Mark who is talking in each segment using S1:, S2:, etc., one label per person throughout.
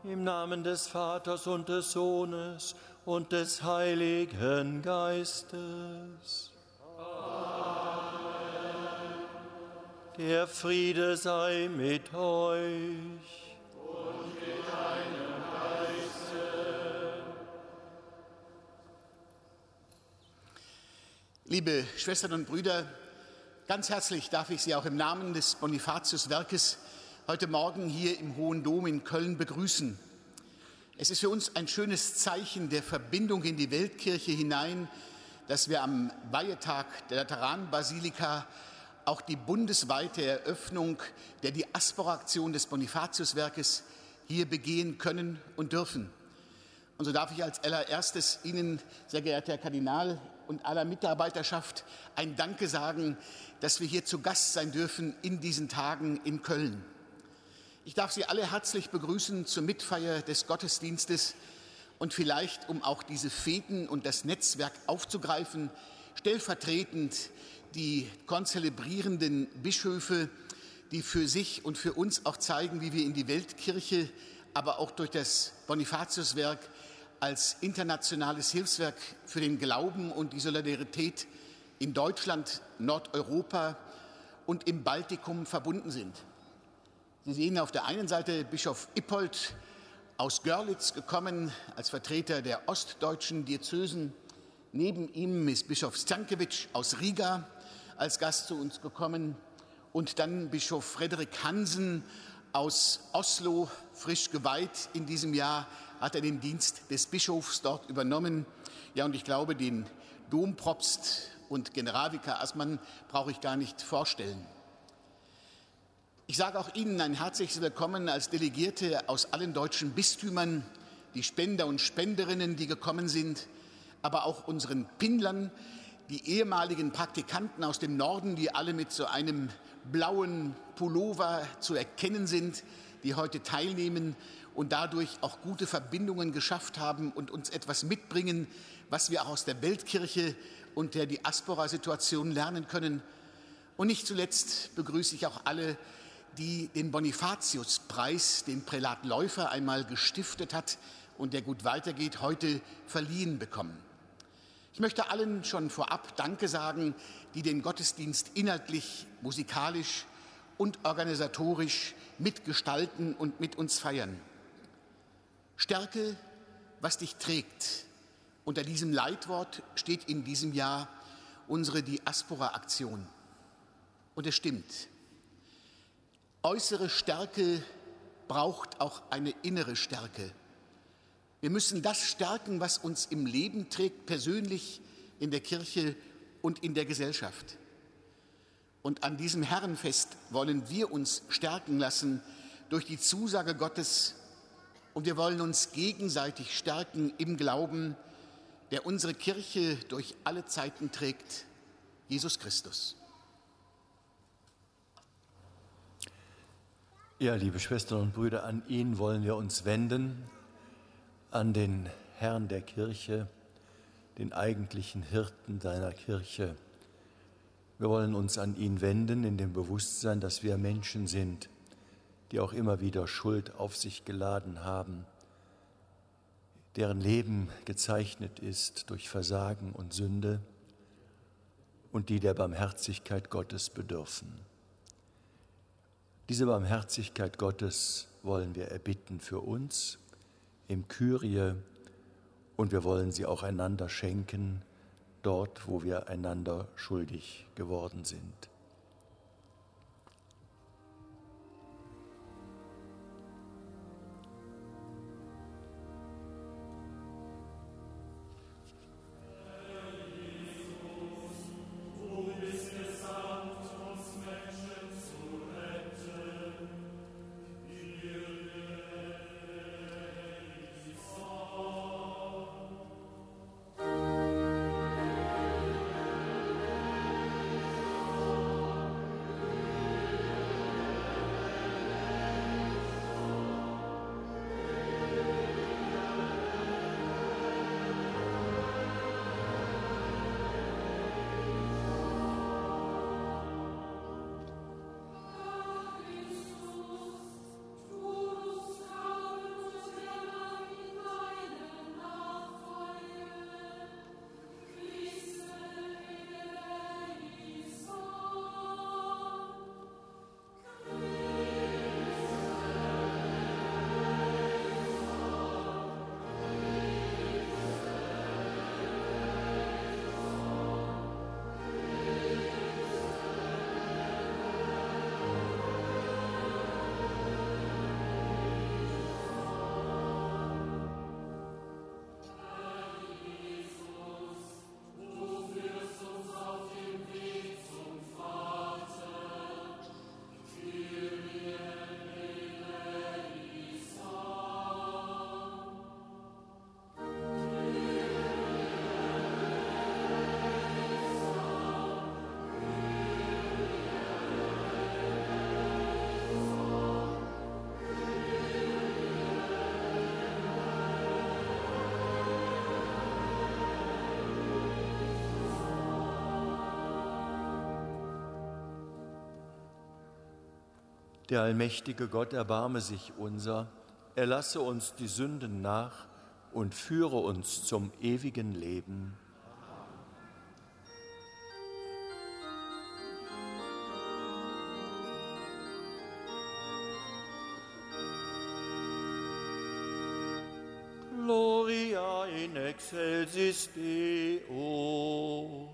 S1: Im Namen des Vaters und des Sohnes und des Heiligen Geistes. Amen. Der Friede sei mit euch.
S2: Und mit deinem Geiste. Liebe Schwestern und Brüder, ganz herzlich darf ich Sie auch im Namen des Bonifatiuswerkes heute Morgen hier im Hohen Dom in Köln begrüßen. Es ist für uns ein schönes Zeichen der Verbindung in die Weltkirche hinein, dass wir am Weihetag der Lateranbasilika auch die bundesweite Eröffnung der Diaspora-Aktion des Bonifatiuswerkes hier begehen können und dürfen. Und so darf ich als allererstes Ihnen, sehr geehrter Herr Kardinal, und aller Mitarbeiterschaft ein Danke sagen, dass wir hier zu Gast sein dürfen in diesen Tagen in Köln. Ich darf Sie alle herzlich begrüßen zur Mitfeier des Gottesdienstes und vielleicht, um auch diese Feten und das Netzwerk aufzugreifen, stellvertretend die konzelebrierenden Bischöfe, die für sich und für uns auch zeigen, wie wir in die Weltkirche, aber auch durch das Bonifatiuswerk als internationales Hilfswerk für den Glauben und die Solidarität in Deutschland, Nordeuropa und im Baltikum verbunden sind. Sie sehen auf der einen Seite Bischof Ippold aus Görlitz gekommen als Vertreter der ostdeutschen Diözesen. Neben ihm ist Bischof Stankiewicz aus Riga als Gast zu uns gekommen und dann Bischof Frederik Hansen aus Oslo, frisch geweiht in diesem Jahr, hat er den Dienst des Bischofs dort übernommen. Ja, und ich glaube, den Dompropst und Generalvikar Assmann brauche ich gar nicht vorstellen. Ich sage auch Ihnen ein herzliches Willkommen als Delegierte aus allen deutschen Bistümern, die Spender und Spenderinnen, die gekommen sind, aber auch unseren Pindlern, die ehemaligen Praktikanten aus dem Norden, die alle mit so einem blauen Pullover zu erkennen sind, die heute teilnehmen und dadurch auch gute Verbindungen geschafft haben und uns etwas mitbringen, was wir auch aus der Weltkirche und der Diaspora-Situation lernen können. Und nicht zuletzt begrüße ich auch alle, die den Bonifatiuspreis, den Prälat Läufer einmal gestiftet hat und der gut weitergeht, heute verliehen bekommen. Ich möchte allen schon vorab Danke sagen, die den Gottesdienst inhaltlich, musikalisch und organisatorisch mitgestalten und mit uns feiern. Stärke, was dich trägt. Unter diesem Leitwort steht in diesem Jahr unsere Diaspora-Aktion. Und es stimmt. Äußere Stärke braucht auch eine innere Stärke. Wir müssen das stärken, was uns im Leben trägt, persönlich, in der Kirche und in der Gesellschaft. Und an diesem Herrenfest wollen wir uns stärken lassen durch die Zusage Gottes und wir wollen uns gegenseitig stärken im Glauben, der unsere Kirche durch alle Zeiten trägt, Jesus Christus.
S1: Ja, liebe Schwestern und Brüder, an ihn wollen wir uns wenden, an den Herrn der Kirche, den eigentlichen Hirten seiner Kirche. Wir wollen uns an ihn wenden in dem Bewusstsein, dass wir Menschen sind, die auch immer wieder Schuld auf sich geladen haben, deren Leben gezeichnet ist durch Versagen und Sünde und die der Barmherzigkeit Gottes bedürfen. Diese Barmherzigkeit Gottes wollen wir erbitten für uns im Kyrie und wir wollen sie auch einander schenken, dort, wo wir einander schuldig geworden sind. Der allmächtige Gott erbarme sich unser, erlasse uns die Sünden nach und führe uns zum ewigen Leben. Gloria in excelsis Deo.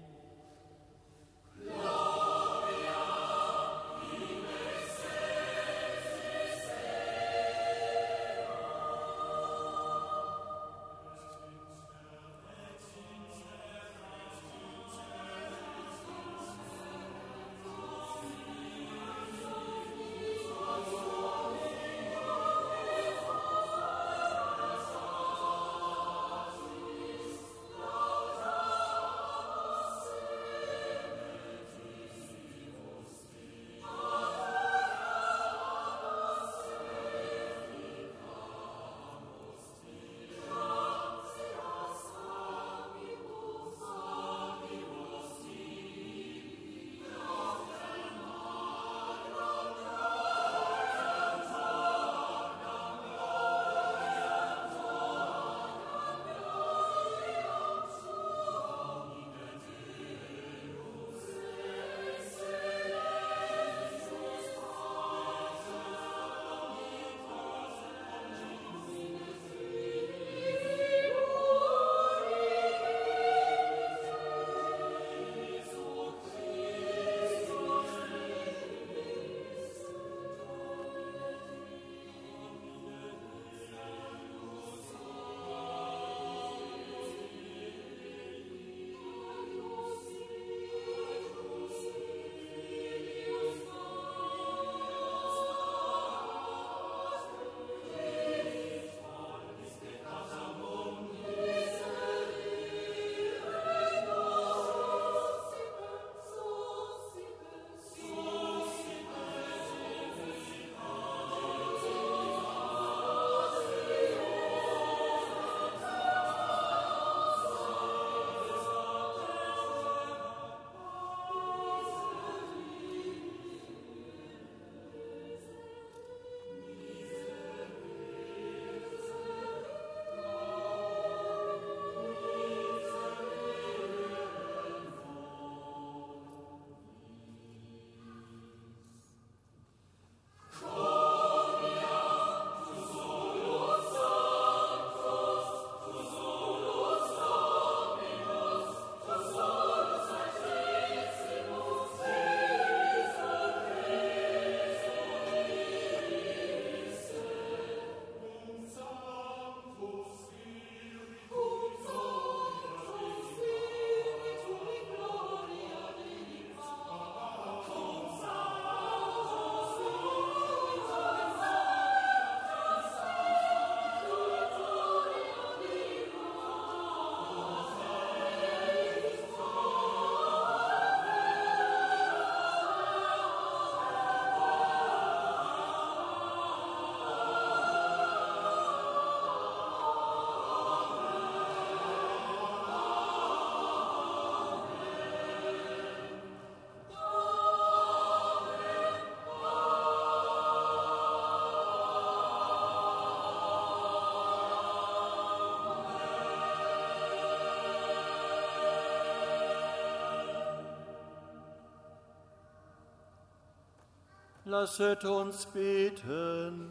S1: Lasset uns beten.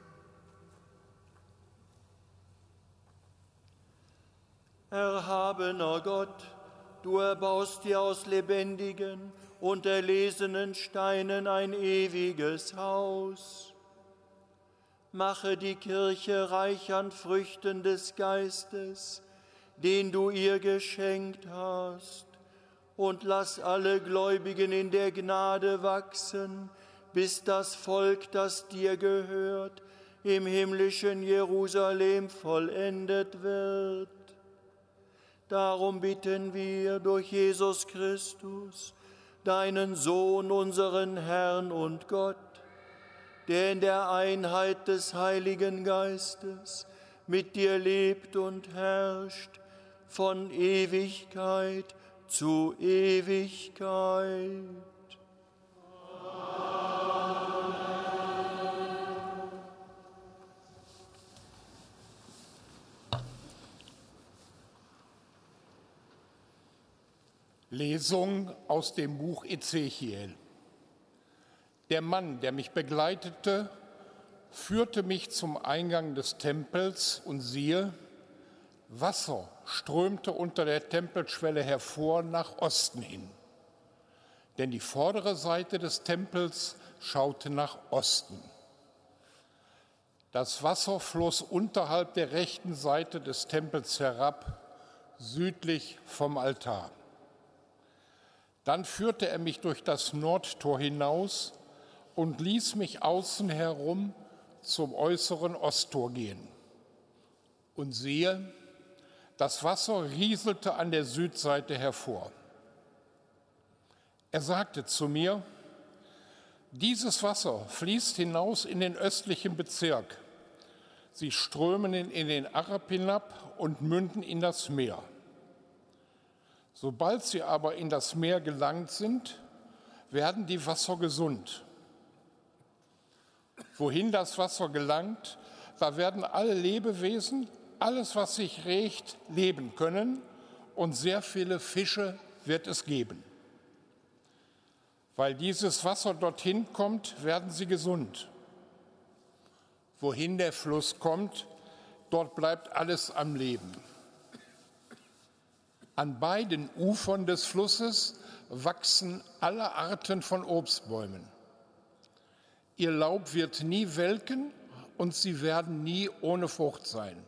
S1: Erhabener Gott, du erbaust dir aus lebendigen und erlesenen Steinen ein ewiges Haus. Mache die Kirche reich an Früchten des Geistes, den du ihr geschenkt hast, und lass alle Gläubigen in der Gnade wachsen, bis das Volk, das dir gehört, im himmlischen Jerusalem vollendet wird. Darum bitten wir durch Jesus Christus, deinen Sohn, unseren Herrn und Gott, der in der Einheit des Heiligen Geistes mit dir lebt und herrscht, von Ewigkeit zu Ewigkeit. Amen.
S3: Lesung aus dem Buch Ezechiel. Der Mann, der mich begleitete, führte mich zum Eingang des Tempels und siehe, Wasser strömte unter der Tempelschwelle hervor nach Osten hin. Denn die vordere Seite des Tempels schaute nach Osten. Das Wasser floss unterhalb der rechten Seite des Tempels herab, südlich vom Altar. Dann führte er mich durch das Nordtor hinaus und ließ mich außen herum zum äußeren Osttor gehen. Und siehe, das Wasser rieselte an der Südseite hervor. Er sagte zu mir, dieses Wasser fließt hinaus in den östlichen Bezirk. Sie strömen in den Arab hinab und münden in das Meer. Sobald sie aber in das Meer gelangt sind, werden die Wasser gesund. Wohin das Wasser gelangt, da werden alle Lebewesen, alles, was sich regt, leben können und sehr viele Fische wird es geben. Weil dieses Wasser dorthin kommt, werden sie gesund. Wohin der Fluss kommt, dort bleibt alles am Leben. An beiden Ufern des Flusses wachsen alle Arten von Obstbäumen. Ihr Laub wird nie welken und sie werden nie ohne Frucht sein.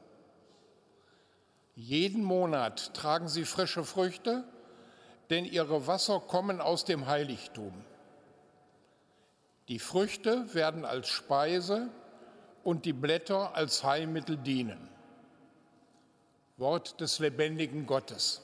S3: Jeden Monat tragen sie frische Früchte, denn ihre Wasser kommen aus dem Heiligtum. Die Früchte werden als Speise und die Blätter als Heilmittel dienen. Wort des lebendigen Gottes.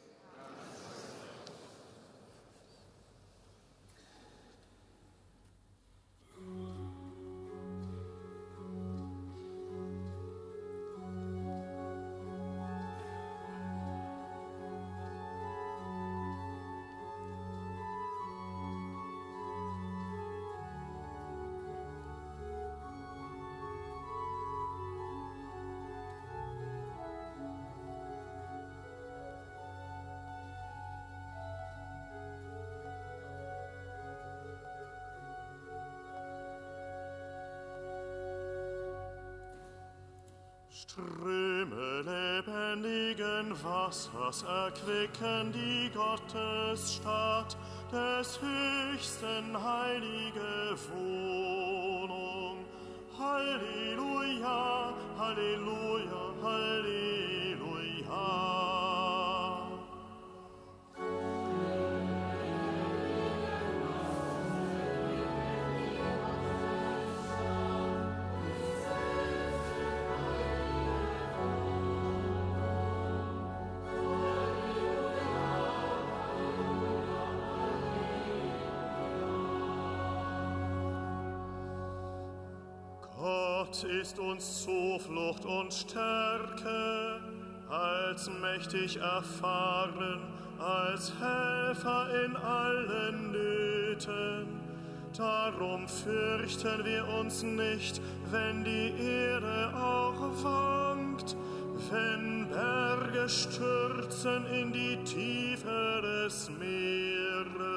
S4: Ströme lebendigen Wassers erquicken die Gottesstadt, des Höchsten heilige Wohnung. Halleluja, Halleluja, Halleluja. Gott ist uns Zuflucht und Stärke, als mächtig erfahren, als Helfer in allen Nöten. Darum fürchten wir uns nicht, wenn die Erde auch wankt, wenn Berge stürzen in die Tiefe des Meeres.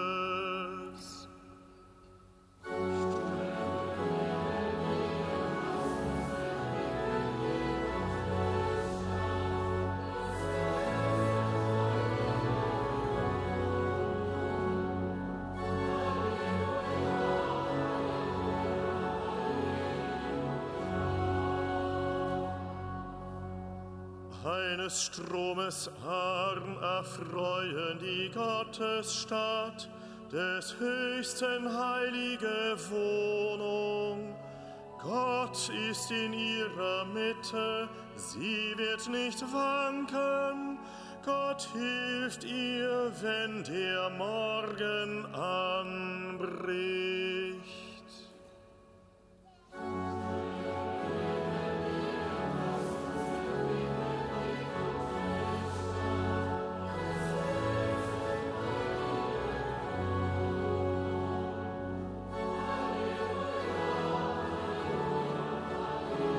S4: Eines Stromes Arm erfreuen die Gottesstadt, des Höchsten heilige Wohnung. Gott ist in ihrer Mitte, sie wird nicht wanken. Gott hilft ihr, wenn der Morgen anbricht.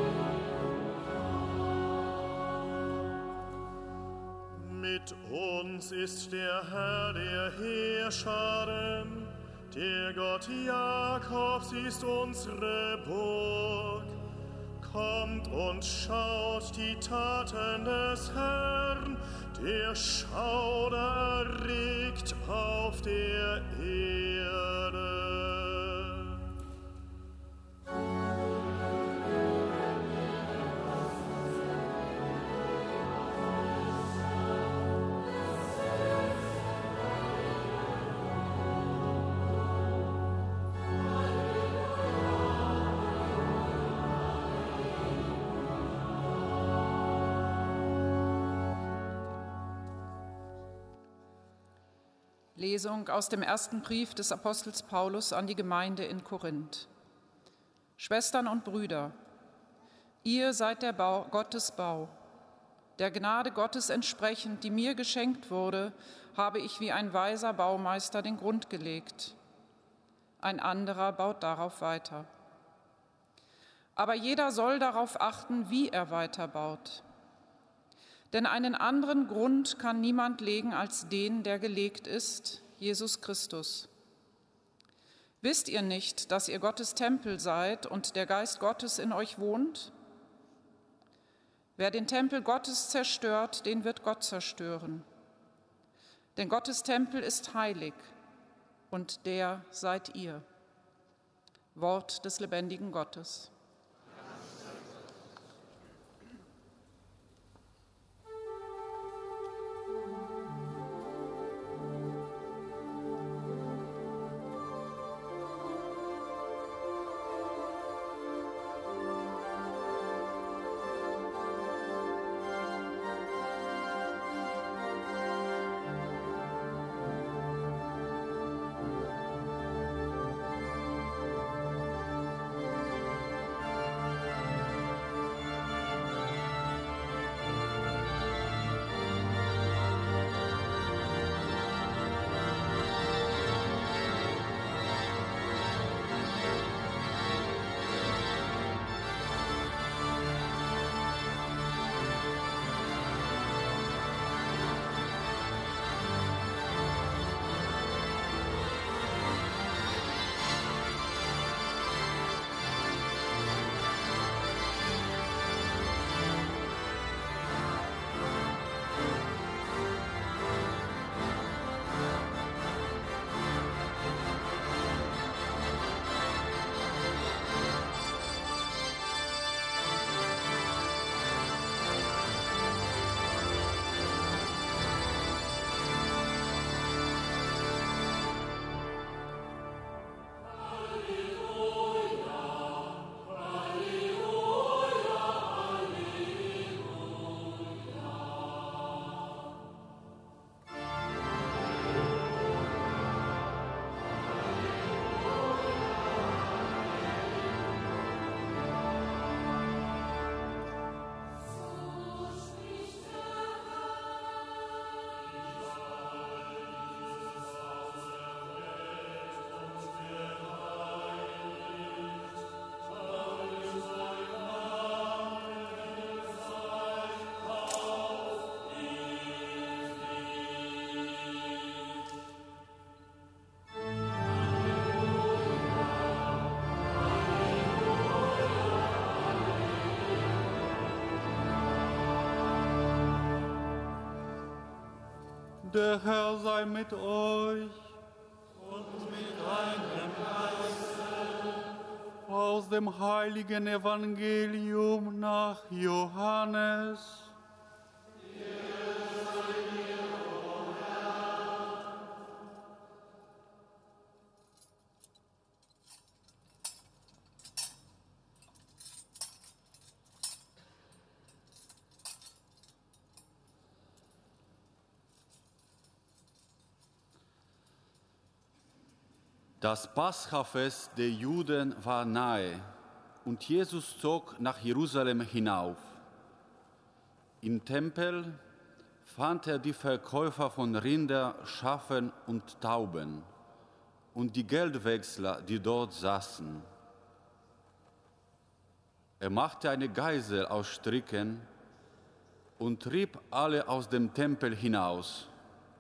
S4: Mit uns ist der Herr der Heerscharen, der Gott Jakobs ist unsere Burg. Kommt und schaut die Taten des Herrn, der Schauder erregt auf der Erde.
S5: Lesung aus dem ersten Brief des Apostels Paulus an die Gemeinde in Korinth. Schwestern und Brüder, ihr seid der Gottes Bau. Der Gnade Gottes entsprechend, die mir geschenkt wurde, habe ich wie ein weiser Baumeister den Grund gelegt. Ein anderer baut darauf weiter. Aber jeder soll darauf achten, wie er weiterbaut. Denn einen anderen Grund kann niemand legen als den, der gelegt ist, Jesus Christus. Wisst ihr nicht, dass ihr Gottes Tempel seid und der Geist Gottes in euch wohnt? Wer den Tempel Gottes zerstört, den wird Gott zerstören. Denn Gottes Tempel ist heilig und der seid ihr. Wort des lebendigen Gottes.
S6: Der Herr sei mit euch.
S7: Und mit deinem Geiste.
S6: Aus dem heiligen Evangelium nach Johannes. Das Paschafest der Juden war nahe und Jesus zog nach Jerusalem hinauf. Im Tempel fand er die Verkäufer von Rinder, Schafen und Tauben und die Geldwechsler, die dort saßen. Er machte eine Geisel aus Stricken und trieb alle aus dem Tempel hinaus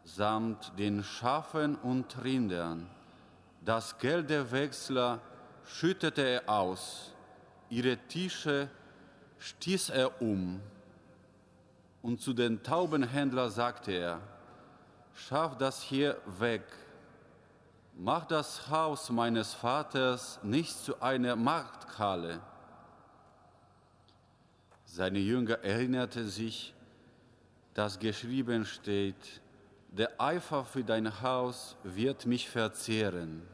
S6: samt den Schafen und Rindern. Das Geld der Wechsler schüttete er aus, ihre Tische stieß er um. Und zu den Taubenhändlern sagte er: Schaff das hier weg, mach das Haus meines Vaters nicht zu einer Markthalle. Seine Jünger erinnerten sich, dass geschrieben steht: Der Eifer für dein Haus wird mich verzehren.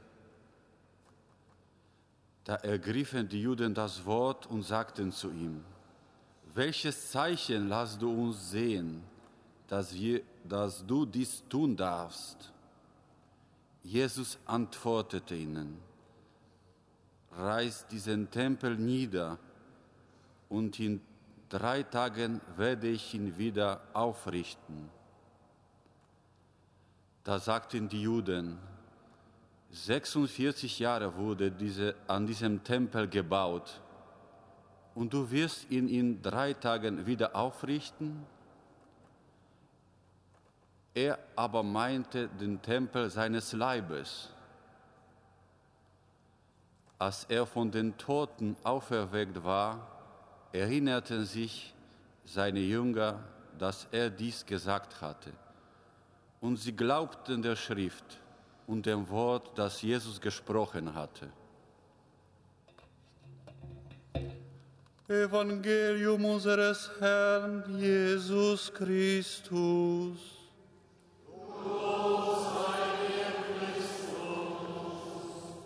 S6: Da ergriffen die Juden das Wort und sagten zu ihm: Welches Zeichen lässt du uns sehen, dass du dies tun darfst? Jesus antwortete ihnen: Reißt diesen Tempel nieder, und in 3 Tagen werde ich ihn wieder aufrichten. Da sagten die Juden: 46 Jahre wurde an diesem Tempel gebaut, und du wirst ihn in 3 Tagen wieder aufrichten? Er aber meinte den Tempel seines Leibes. Als er von den Toten auferweckt war, erinnerten sich seine Jünger, dass er dies gesagt hatte. Und sie glaubten der Schrift und dem Wort, das Jesus gesprochen hatte.
S7: Evangelium unseres Herrn Jesus Christus. Lob sei dir, Christus.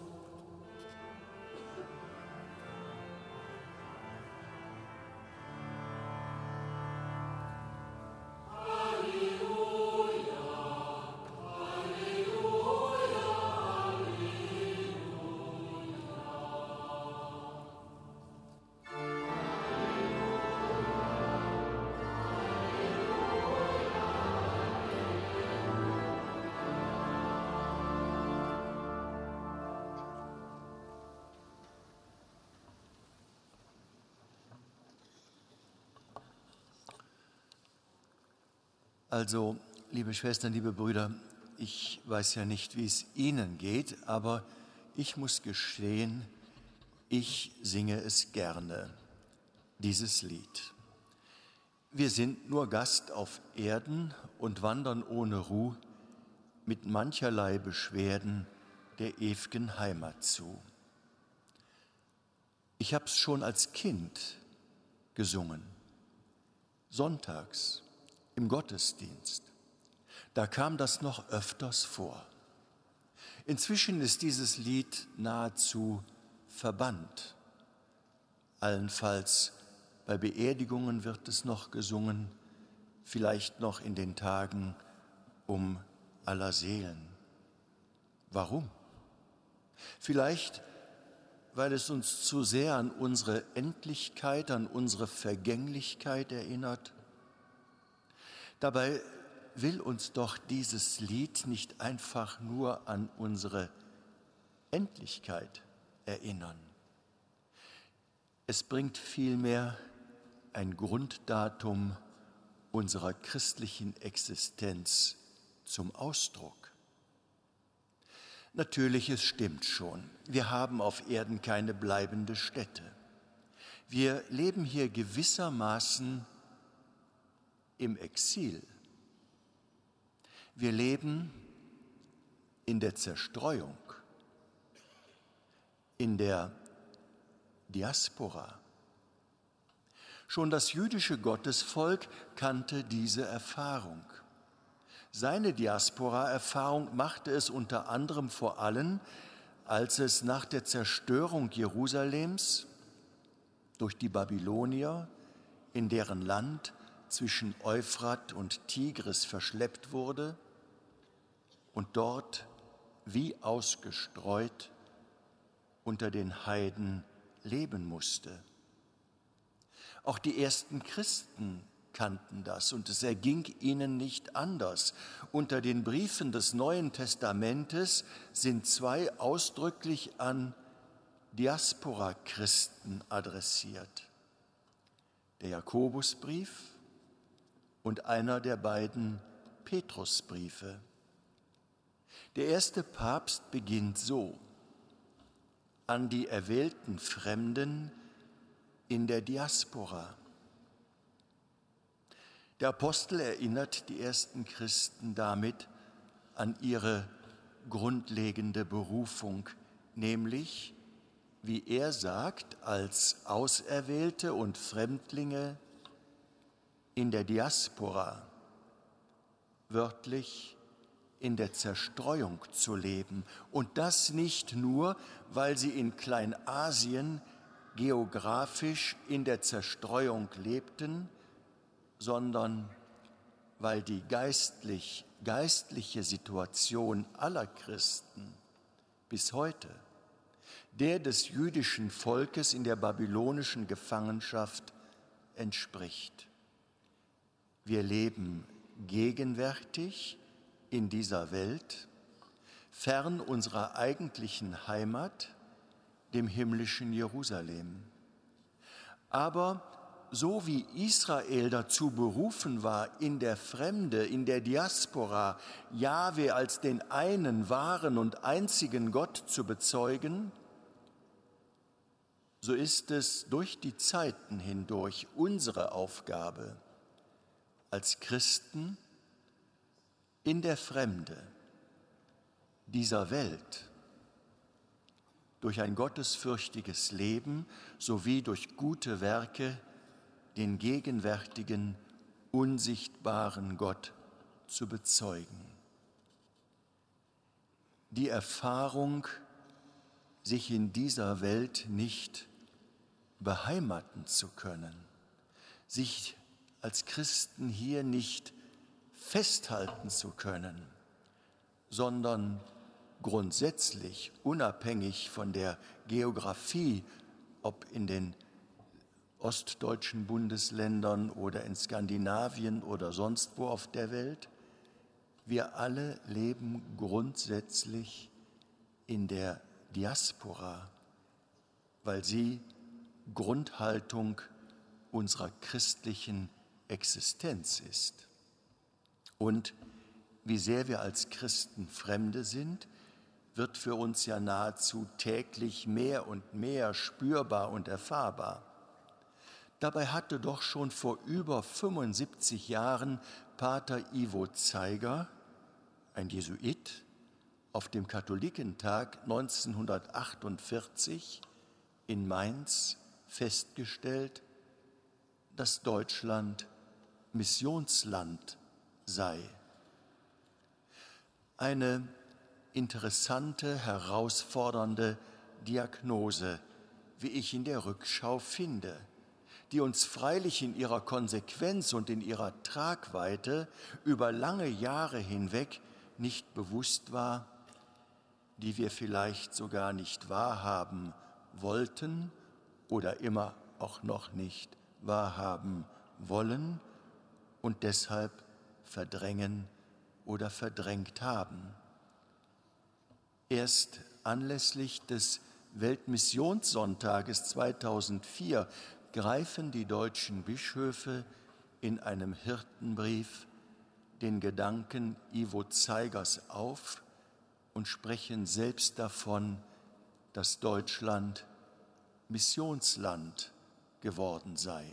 S1: Also, liebe Schwestern, liebe Brüder, ich weiß ja nicht, wie es Ihnen geht, aber ich muss gestehen, ich singe es gerne, dieses Lied. Wir sind nur Gast auf Erden und wandern ohne Ruh mit mancherlei Beschwerden der ew'gen Heimat zu. Ich hab's schon als Kind gesungen, sonntags im Gottesdienst. Da kam das noch öfters vor. Inzwischen ist dieses Lied nahezu verbannt. Allenfalls bei Beerdigungen wird es noch gesungen, vielleicht noch in den Tagen um aller Seelen. Warum? Vielleicht, weil es uns zu sehr an unsere Endlichkeit, an unsere Vergänglichkeit erinnert. Dabei will uns doch dieses Lied nicht einfach nur an unsere Endlichkeit erinnern. Es bringt vielmehr ein Grunddatum unserer christlichen Existenz zum Ausdruck. Natürlich, es stimmt schon, wir haben auf Erden keine bleibende Stätte. Wir leben hier gewissermaßen im Exil. Wir leben in der Zerstreuung, in der Diaspora. Schon das jüdische Gottesvolk kannte diese Erfahrung. Seine Diaspora-Erfahrung machte es unter anderem vor allem, als es nach der Zerstörung Jerusalems durch die Babylonier in deren Land zwischen Euphrat und Tigris verschleppt wurde und dort wie ausgestreut unter den Heiden leben musste. Auch die ersten Christen kannten das und es erging ihnen nicht anders. Unter den Briefen des Neuen Testamentes sind 2 ausdrücklich an Diaspora-Christen adressiert. Der Jakobusbrief und einer der beiden Petrusbriefe. Der erste Papst beginnt so: An die erwählten Fremden in der Diaspora. Der Apostel erinnert die ersten Christen damit an ihre grundlegende Berufung, nämlich, wie er sagt, als Auserwählte und Fremdlinge in der Diaspora, wörtlich in der Zerstreuung zu leben. Und das nicht nur, weil sie in Kleinasien geografisch in der Zerstreuung lebten, sondern weil die geistliche Situation aller Christen bis heute der des jüdischen Volkes in der babylonischen Gefangenschaft entspricht. Wir leben gegenwärtig in dieser Welt, fern unserer eigentlichen Heimat, dem himmlischen Jerusalem. Aber so wie Israel dazu berufen war, in der Fremde, in der Diaspora, Jahwe als den einen wahren und einzigen Gott zu bezeugen, so ist es durch die Zeiten hindurch unsere Aufgabe, als Christen in der Fremde dieser Welt, durch ein gottesfürchtiges Leben sowie durch gute Werke den gegenwärtigen, unsichtbaren Gott zu bezeugen. Die Erfahrung, sich in dieser Welt nicht beheimaten zu können, sich als Christen hier nicht festhalten zu können, sondern grundsätzlich, unabhängig von der Geografie, ob in den ostdeutschen Bundesländern oder in Skandinavien oder sonst wo auf der Welt, wir alle leben grundsätzlich in der Diaspora, weil sie Grundhaltung unserer christlichen Existenz ist. Und wie sehr wir als Christen Fremde sind, wird für uns ja nahezu täglich mehr und mehr spürbar und erfahrbar. Dabei hatte doch schon vor über 75 Jahren Pater Ivo Zeiger, ein Jesuit, auf dem Katholikentag 1948 in Mainz festgestellt, dass Deutschland Missionsland sei. Eine interessante, herausfordernde Diagnose, wie ich in der Rückschau finde, die uns freilich in ihrer Konsequenz und in ihrer Tragweite über lange Jahre hinweg nicht bewusst war, die wir vielleicht sogar nicht wahrhaben wollten oder immer auch noch nicht wahrhaben wollen und deshalb verdrängen oder verdrängt haben. Erst anlässlich des Weltmissionssonntages 2004 greifen die deutschen Bischöfe in einem Hirtenbrief den Gedanken Ivo Zeigers auf und sprechen selbst davon, dass Deutschland Missionsland geworden sei.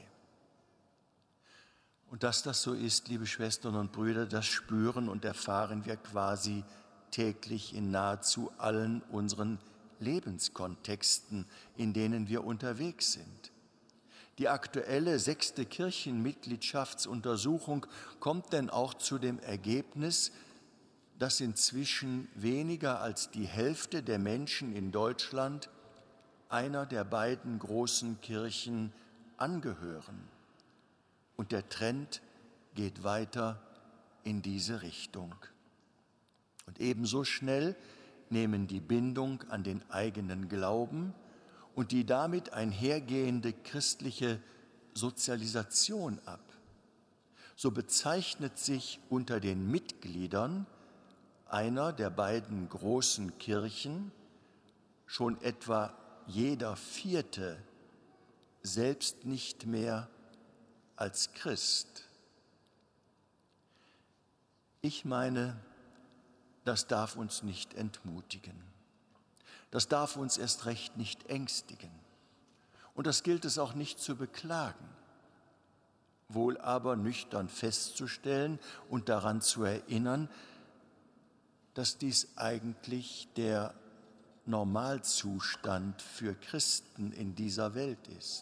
S1: Und dass das so ist, liebe Schwestern und Brüder, das spüren und erfahren wir quasi täglich in nahezu allen unseren Lebenskontexten, in denen wir unterwegs sind. Die aktuelle 6. Kirchenmitgliedschaftsuntersuchung kommt denn auch zu dem Ergebnis, dass inzwischen weniger als die Hälfte der Menschen in Deutschland einer der beiden großen Kirchen angehören. Und der Trend geht weiter in diese Richtung. Und ebenso schnell nehmen die Bindung an den eigenen Glauben und die damit einhergehende christliche Sozialisation ab. So bezeichnet sich unter den Mitgliedern einer der beiden großen Kirchen schon etwa jeder Vierte selbst nicht mehr als Christ. Ich meine, das darf uns nicht entmutigen. Das darf uns erst recht nicht ängstigen. Und das gilt es auch nicht zu beklagen, wohl aber nüchtern festzustellen und daran zu erinnern, dass dies eigentlich der Normalzustand für Christen in dieser Welt ist.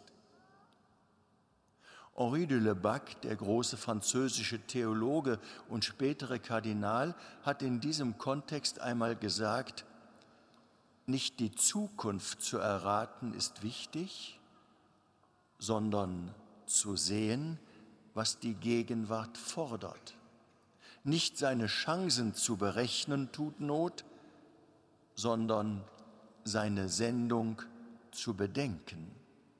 S1: Henri de Lebac, der große französische Theologe und spätere Kardinal, hat in diesem Kontext einmal gesagt, nicht die Zukunft zu erraten ist wichtig, sondern zu sehen, was die Gegenwart fordert. Nicht seine Chancen zu berechnen tut Not, sondern seine Sendung zu bedenken.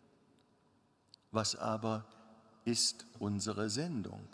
S1: Was aber ist unsere Sendung?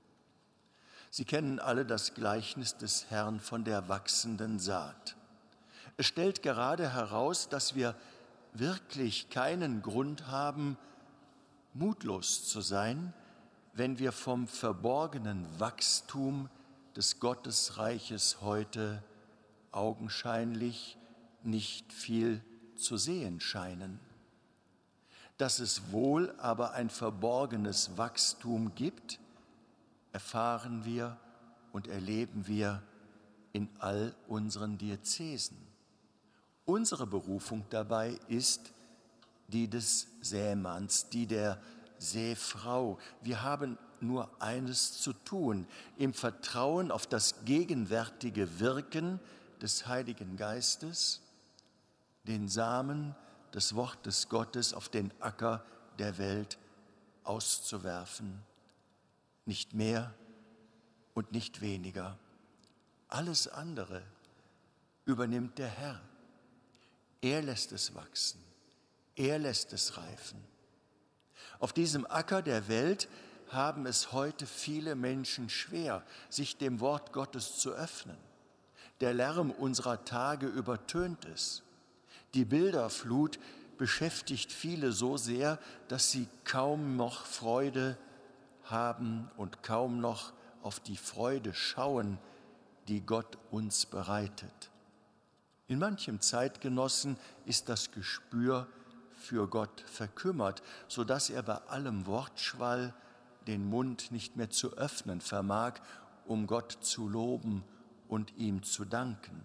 S1: Sie kennen alle das Gleichnis des Herrn von der wachsenden Saat. Es stellt gerade heraus, dass wir wirklich keinen Grund haben, mutlos zu sein, wenn wir vom verborgenen Wachstum des Gottesreiches heute augenscheinlich nicht viel zu sehen scheinen. Dass es wohl aber ein verborgenes Wachstum gibt, erfahren wir und erleben wir in all unseren Diözesen. Unsere Berufung dabei ist die des Sämanns, die der Säfrau. Wir haben nur eines zu tun, im Vertrauen auf das gegenwärtige Wirken des Heiligen Geistes, den Samen des Wortes Gottes auf den Acker der Welt auszuwerfen. Nicht mehr und nicht weniger. Alles andere übernimmt der Herr. Er lässt es wachsen. Er lässt es reifen. Auf diesem Acker der Welt haben es heute viele Menschen schwer, sich dem Wort Gottes zu öffnen. Der Lärm unserer Tage übertönt es. Die Bilderflut beschäftigt viele so sehr, dass sie kaum noch Freude haben und kaum noch auf die Freude schauen, die Gott uns bereitet. In manchem Zeitgenossen ist das Gespür für Gott verkümmert, sodass er bei allem Wortschwall den Mund nicht mehr zu öffnen vermag, um Gott zu loben und ihm zu danken.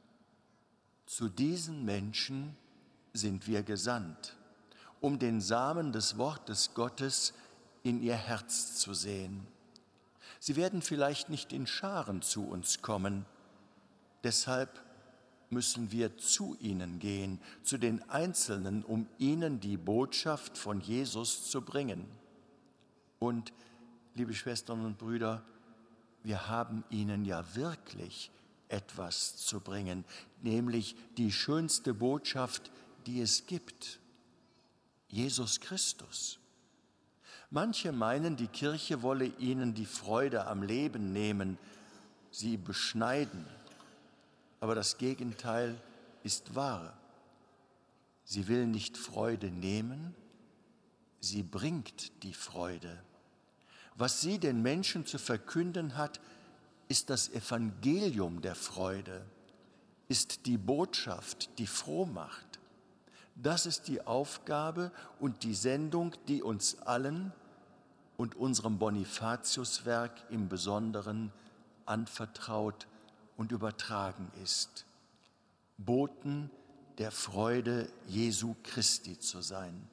S1: Zu diesen Menschen sind wir gesandt, um den Samen des Wortes Gottes in ihr Herz zu sehen. Sie werden vielleicht nicht in Scharen zu uns kommen, deshalb müssen wir zu ihnen gehen, zu den Einzelnen, um ihnen die Botschaft von Jesus zu bringen. Und, liebe Schwestern und Brüder, wir haben ihnen ja wirklich etwas zu bringen, nämlich die schönste Botschaft, die es gibt, Jesus Christus. Manche meinen, die Kirche wolle ihnen die Freude am Leben nehmen, sie beschneiden. Aber das Gegenteil ist wahr. Sie will nicht Freude nehmen, sie bringt die Freude. Was sie den Menschen zu verkünden hat, ist das Evangelium der Freude, ist die Botschaft, die froh macht. Das ist die Aufgabe und die Sendung, die uns allen und unserem Bonifatiuswerk im Besonderen anvertraut und übertragen ist, Boten der Freude Jesu Christi zu sein.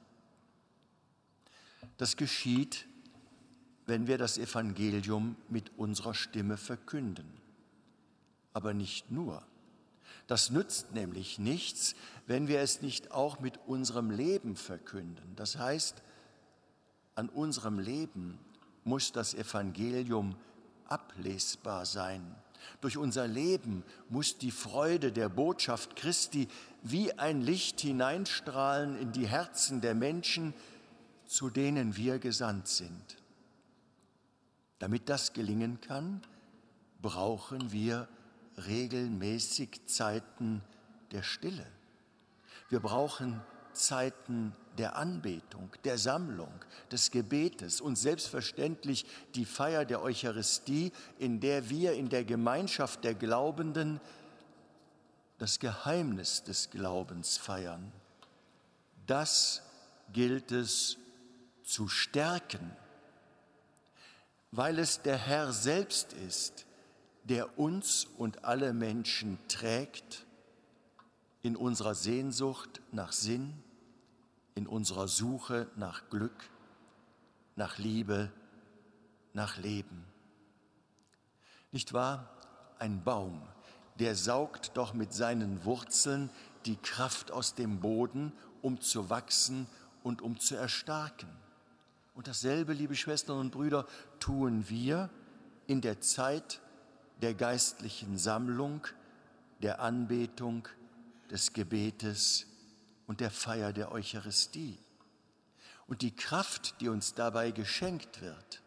S1: Das geschieht, wenn wir das Evangelium mit unserer Stimme verkünden. Aber nicht nur. Das nützt nämlich nichts, wenn wir es nicht auch mit unserem Leben verkünden. Das heißt, an unserem Leben muss das Evangelium ablesbar sein. Durch unser Leben muss die Freude der Botschaft Christi wie ein Licht hineinstrahlen in die Herzen der Menschen, zu denen wir gesandt sind. Damit das gelingen kann, brauchen wir regelmäßig Zeiten der Stille. Wir brauchen Zeiten der Anbetung, der Sammlung, des Gebetes und selbstverständlich die Feier der Eucharistie, in der wir in der Gemeinschaft der Glaubenden das Geheimnis des Glaubens feiern. Das gilt es zu stärken, weil es der Herr selbst ist, der uns und alle Menschen trägt in unserer Sehnsucht nach Sinn, in unserer Suche nach Glück, nach Liebe, nach Leben. Nicht wahr? Ein Baum, der saugt doch mit seinen Wurzeln die Kraft aus dem Boden, um zu wachsen und um zu erstarken. Und dasselbe, liebe Schwestern und Brüder, tun wir in der Zeit der geistlichen Sammlung, der Anbetung, des Gebetes und der Feier der Eucharistie. Und die Kraft, die uns dabei geschenkt wird,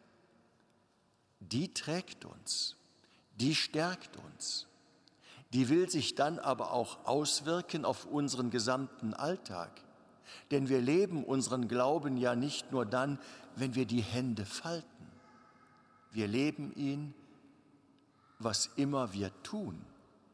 S1: die trägt uns, die stärkt uns. Die will sich dann aber auch auswirken auf unseren gesamten Alltag. Denn wir leben unseren Glauben ja nicht nur dann, wenn wir die Hände falten. Wir leben ihn, was immer wir tun.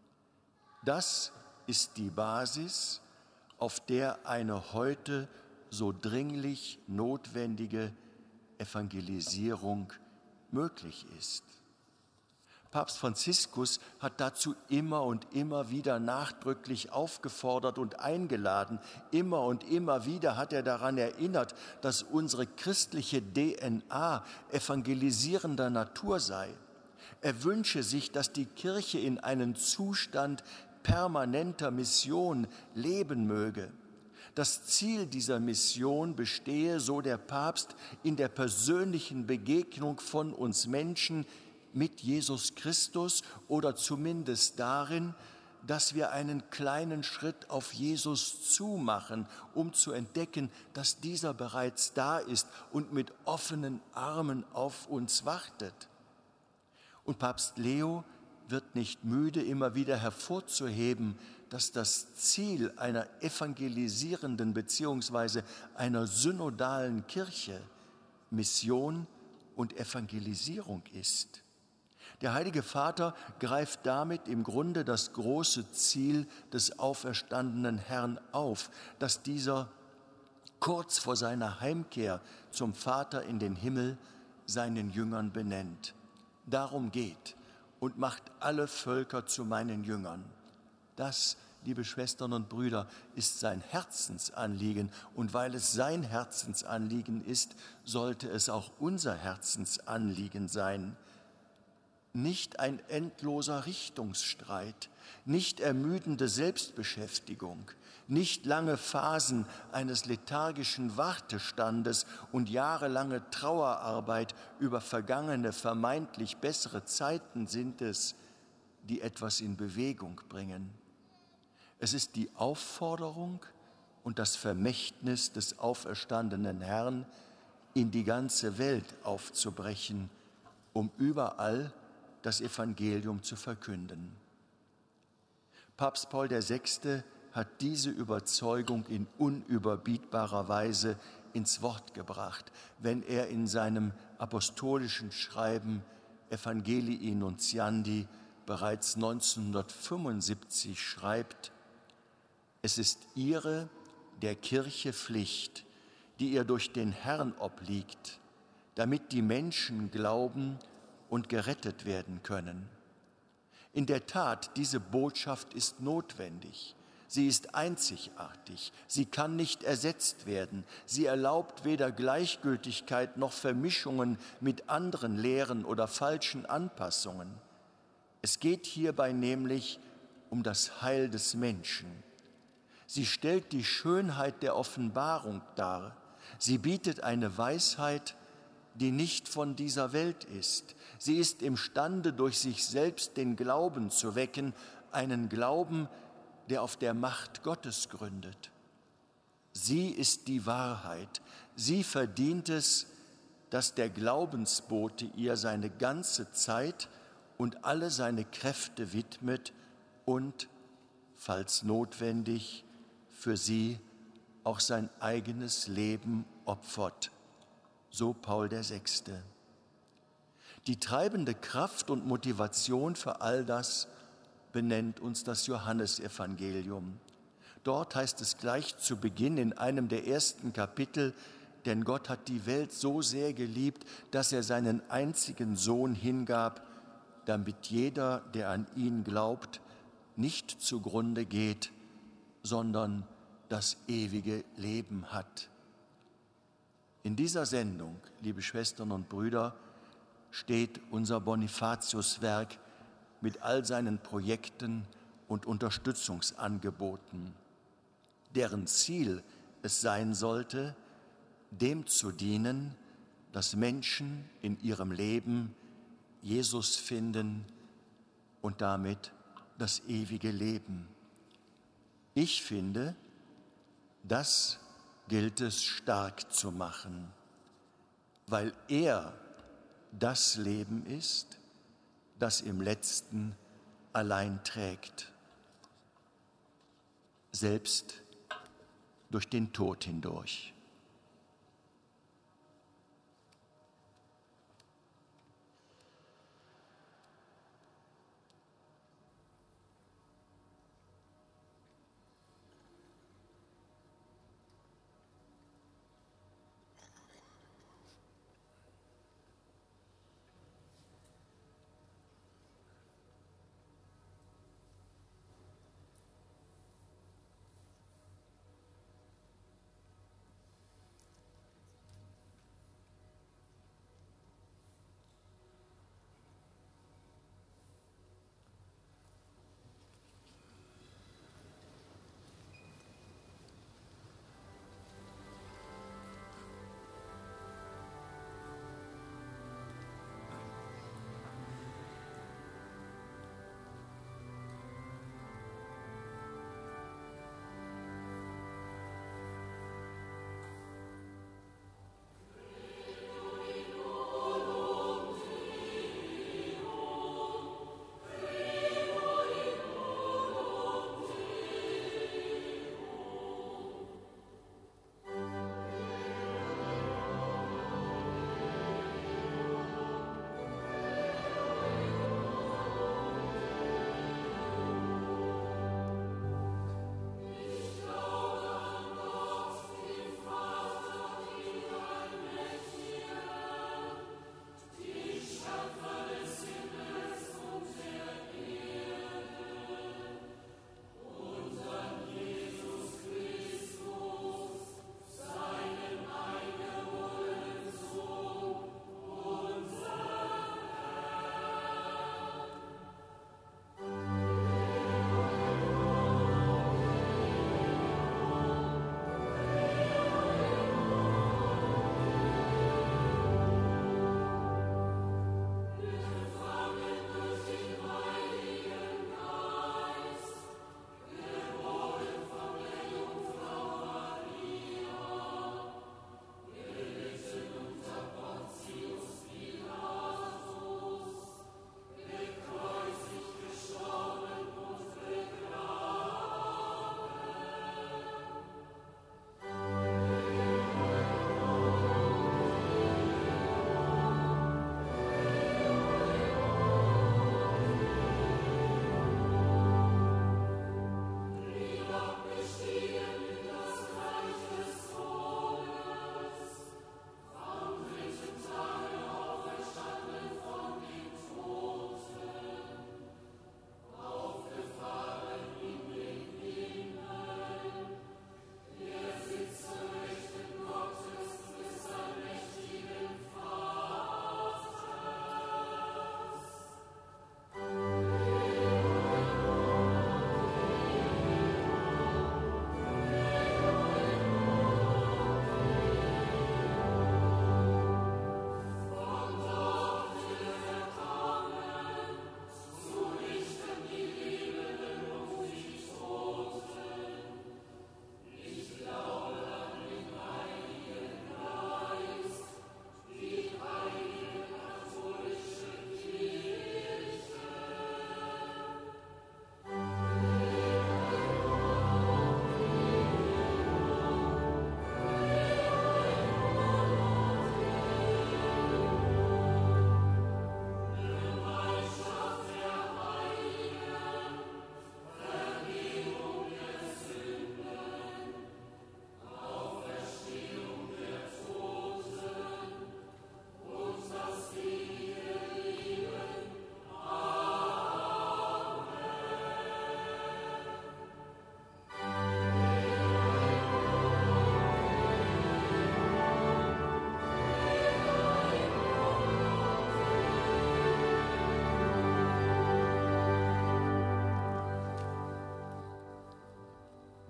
S1: Das ist die Basis, auf der eine heute so dringlich notwendige Evangelisierung möglich ist. Papst Franziskus hat dazu immer und immer wieder nachdrücklich aufgefordert und eingeladen. Immer und immer wieder hat er daran erinnert, dass unsere christliche DNA evangelisierender Natur sei. Er wünsche sich, dass die Kirche in einen Zustand permanenter Mission leben möge. Das Ziel dieser Mission bestehe, so der Papst, in der persönlichen Begegnung von uns Menschen mit Jesus Christus oder zumindest darin, dass wir einen kleinen Schritt auf Jesus zumachen, um zu entdecken, dass dieser bereits da ist und mit offenen Armen auf uns wartet. Und Papst Leo wird nicht müde, immer wieder hervorzuheben, dass das Ziel einer evangelisierenden bzw. einer synodalen Kirche Mission und Evangelisierung ist. Der Heilige Vater greift damit im Grunde das große Ziel des auferstandenen Herrn auf, das dieser kurz vor seiner Heimkehr zum Vater in den Himmel seinen Jüngern benennt. Darum geht und macht alle Völker zu meinen Jüngern. Das, liebe Schwestern und Brüder, ist sein Herzensanliegen. Und weil es sein Herzensanliegen ist, sollte es auch unser Herzensanliegen sein. Nicht ein endloser Richtungsstreit, nicht ermüdende Selbstbeschäftigung, nicht lange Phasen eines lethargischen Wartestandes und jahrelange Trauerarbeit über vergangene, vermeintlich bessere Zeiten sind es, die etwas in Bewegung bringen. Es ist die Aufforderung und das Vermächtnis des auferstandenen Herrn, in die ganze Welt aufzubrechen, um überall das Evangelium zu verkünden. Papst Paul VI. Hat diese Überzeugung in unüberbietbarer Weise ins Wort gebracht, wenn er in seinem apostolischen Schreiben Evangelii Nuntiandi bereits 1975 schreibt: Es ist ihre, der Kirche Pflicht, die ihr durch den Herrn obliegt, damit die Menschen glauben und gerettet werden können. In der Tat, diese Botschaft ist notwendig. Sie ist einzigartig. Sie kann nicht ersetzt werden. Sie erlaubt weder Gleichgültigkeit noch Vermischungen mit anderen Lehren oder falschen Anpassungen. Es geht hierbei nämlich um das Heil des Menschen. Sie stellt die Schönheit der Offenbarung dar. Sie bietet eine Weisheit, die nicht von dieser Welt ist. Sie ist imstande, durch sich selbst den Glauben zu wecken, einen Glauben, der auf der Macht Gottes gründet. Sie ist die Wahrheit. Sie verdient es, dass der Glaubensbote ihr seine ganze Zeit und alle seine Kräfte widmet und, falls notwendig, für sie auch sein eigenes Leben opfert, so Paul VI. Die treibende Kraft und Motivation für all das benennt uns das Johannesevangelium. Dort heißt es gleich zu Beginn in einem der ersten Kapitel: Denn Gott hat die Welt so sehr geliebt, dass er seinen einzigen Sohn hingab, damit jeder, der an ihn glaubt, nicht zugrunde geht, sondern das ewige Leben hat. In dieser Sendung, liebe Schwestern und Brüder, steht unser Bonifatiuswerk mit all seinen Projekten und Unterstützungsangeboten, deren Ziel es sein sollte, dem zu dienen, dass Menschen in ihrem Leben Jesus finden und damit das ewige Leben. Ich finde, das gilt es stark zu machen, weil er das Leben ist, das im Letzten allein trägt, selbst durch den Tod hindurch.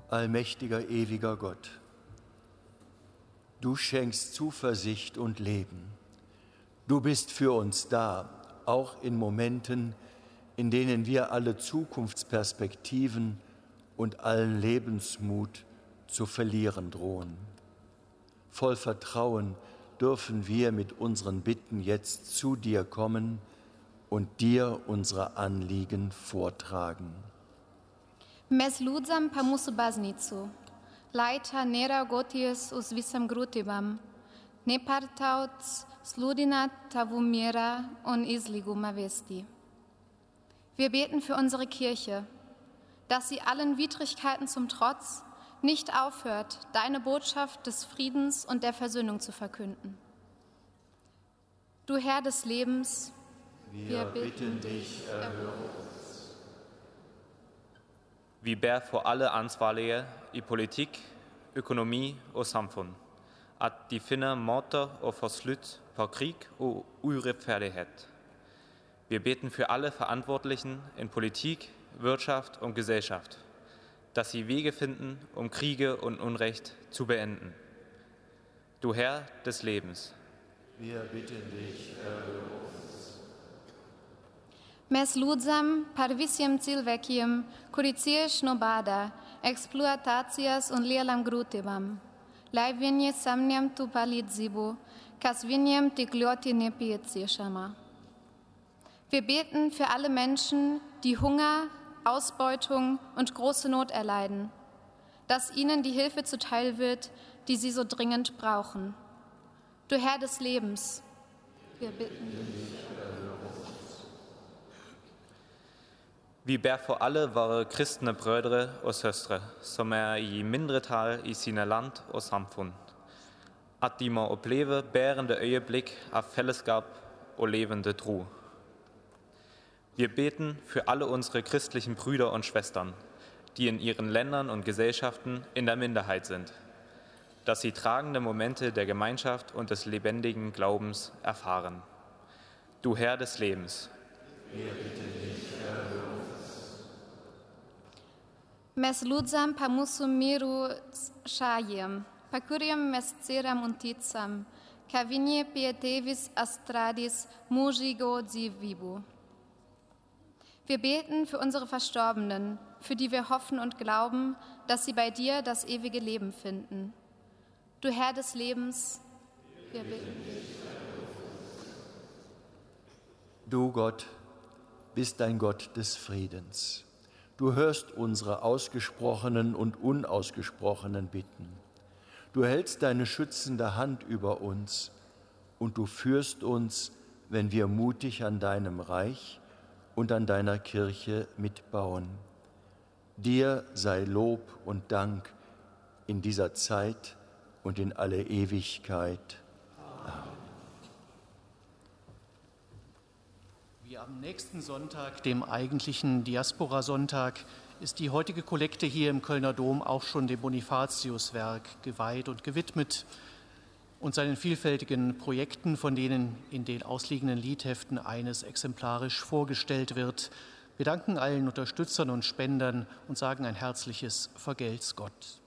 S1: Allmächtiger, ewiger Gott, du schenkst Zuversicht und Leben. Du bist für uns da, auch in Momenten, in denen wir alle Zukunftsperspektiven und allen Lebensmut zu verlieren drohen. Voll Vertrauen dürfen wir mit unseren Bitten jetzt zu dir kommen und dir unsere Anliegen vortragen.
S8: Mes ludzam pa musu baznicu, lajta nera goties us visam grutibam, ne partauts sludina tavumiera on isliguma vesti. Wir beten für unsere Kirche, dass sie allen Widrigkeiten zum Trotz nicht aufhört, deine Botschaft des Friedens und der Versöhnung zu verkünden. Du Herr des Lebens,
S1: wir bitten dich, erhöre uns.
S9: Vi ber for alle ansvarlige i politik, økonomi og samfund, at de finder måter at få slut på krig og uretfærdighed. Wir beten für alle Verantwortlichen in Politik, Wirtschaft und Gesellschaft, dass sie Wege finden, um Kriege und Unrecht zu beenden. Du Herr des Lebens,
S1: wir bitten dich, erhöre uns.
S8: Mes ludzam par visiem cilvēkiem, kuri cieš no bāda, eksploatācijas un lielam grūtībām, lai viņi saņemtu palīdzību, kas viņiem tik ļoti nepieciešama. Wir beten für alle Menschen, die Hunger, Ausbeutung und große Not erleiden, dass ihnen die Hilfe zuteil wird, die sie so dringend brauchen. Du Herr des Lebens, wir bitten dich.
S9: Vi ber for alle våre kristne brødre og søstre, som i mindretal i sine land og samfund, at de må opleve bærende øjeblik af fællesskab og levende tro. Wir beten für alle unsere christlichen Brüder und Schwestern, die in ihren Ländern und Gesellschaften in der Minderheit sind, dass sie tragende Momente der Gemeinschaft und des lebendigen Glaubens erfahren. Du Herr des Lebens,
S1: wir bitten dich, erhöre uns.
S8: Mes ludzam pa musu miru šajiem, pa kuriem mes ceram un ticam, ka viņi pie tevis astradis mūžīgo dzīvību. Wir beten für unsere Verstorbenen, für die wir hoffen und glauben, dass sie bei dir das ewige Leben finden. Du Herr des Lebens, wir bitten dich.
S1: Du Gott bist ein Gott des Friedens. Du hörst unsere ausgesprochenen und unausgesprochenen Bitten. Du hältst deine schützende Hand über uns und du führst uns, wenn wir mutig an deinem Reich und an deiner Kirche mitbauen. Dir sei Lob und Dank in dieser Zeit und in alle Ewigkeit. Amen.
S10: Wie am nächsten Sonntag, dem eigentlichen Diaspora-Sonntag, ist die heutige Kollekte hier im Kölner Dom auch schon dem Bonifatiuswerk geweiht und gewidmet und seinen vielfältigen Projekten, von denen in den ausliegenden Liedheften eines exemplarisch vorgestellt wird. Wir danken allen Unterstützern und Spendern und sagen ein herzliches Vergelt's Gott.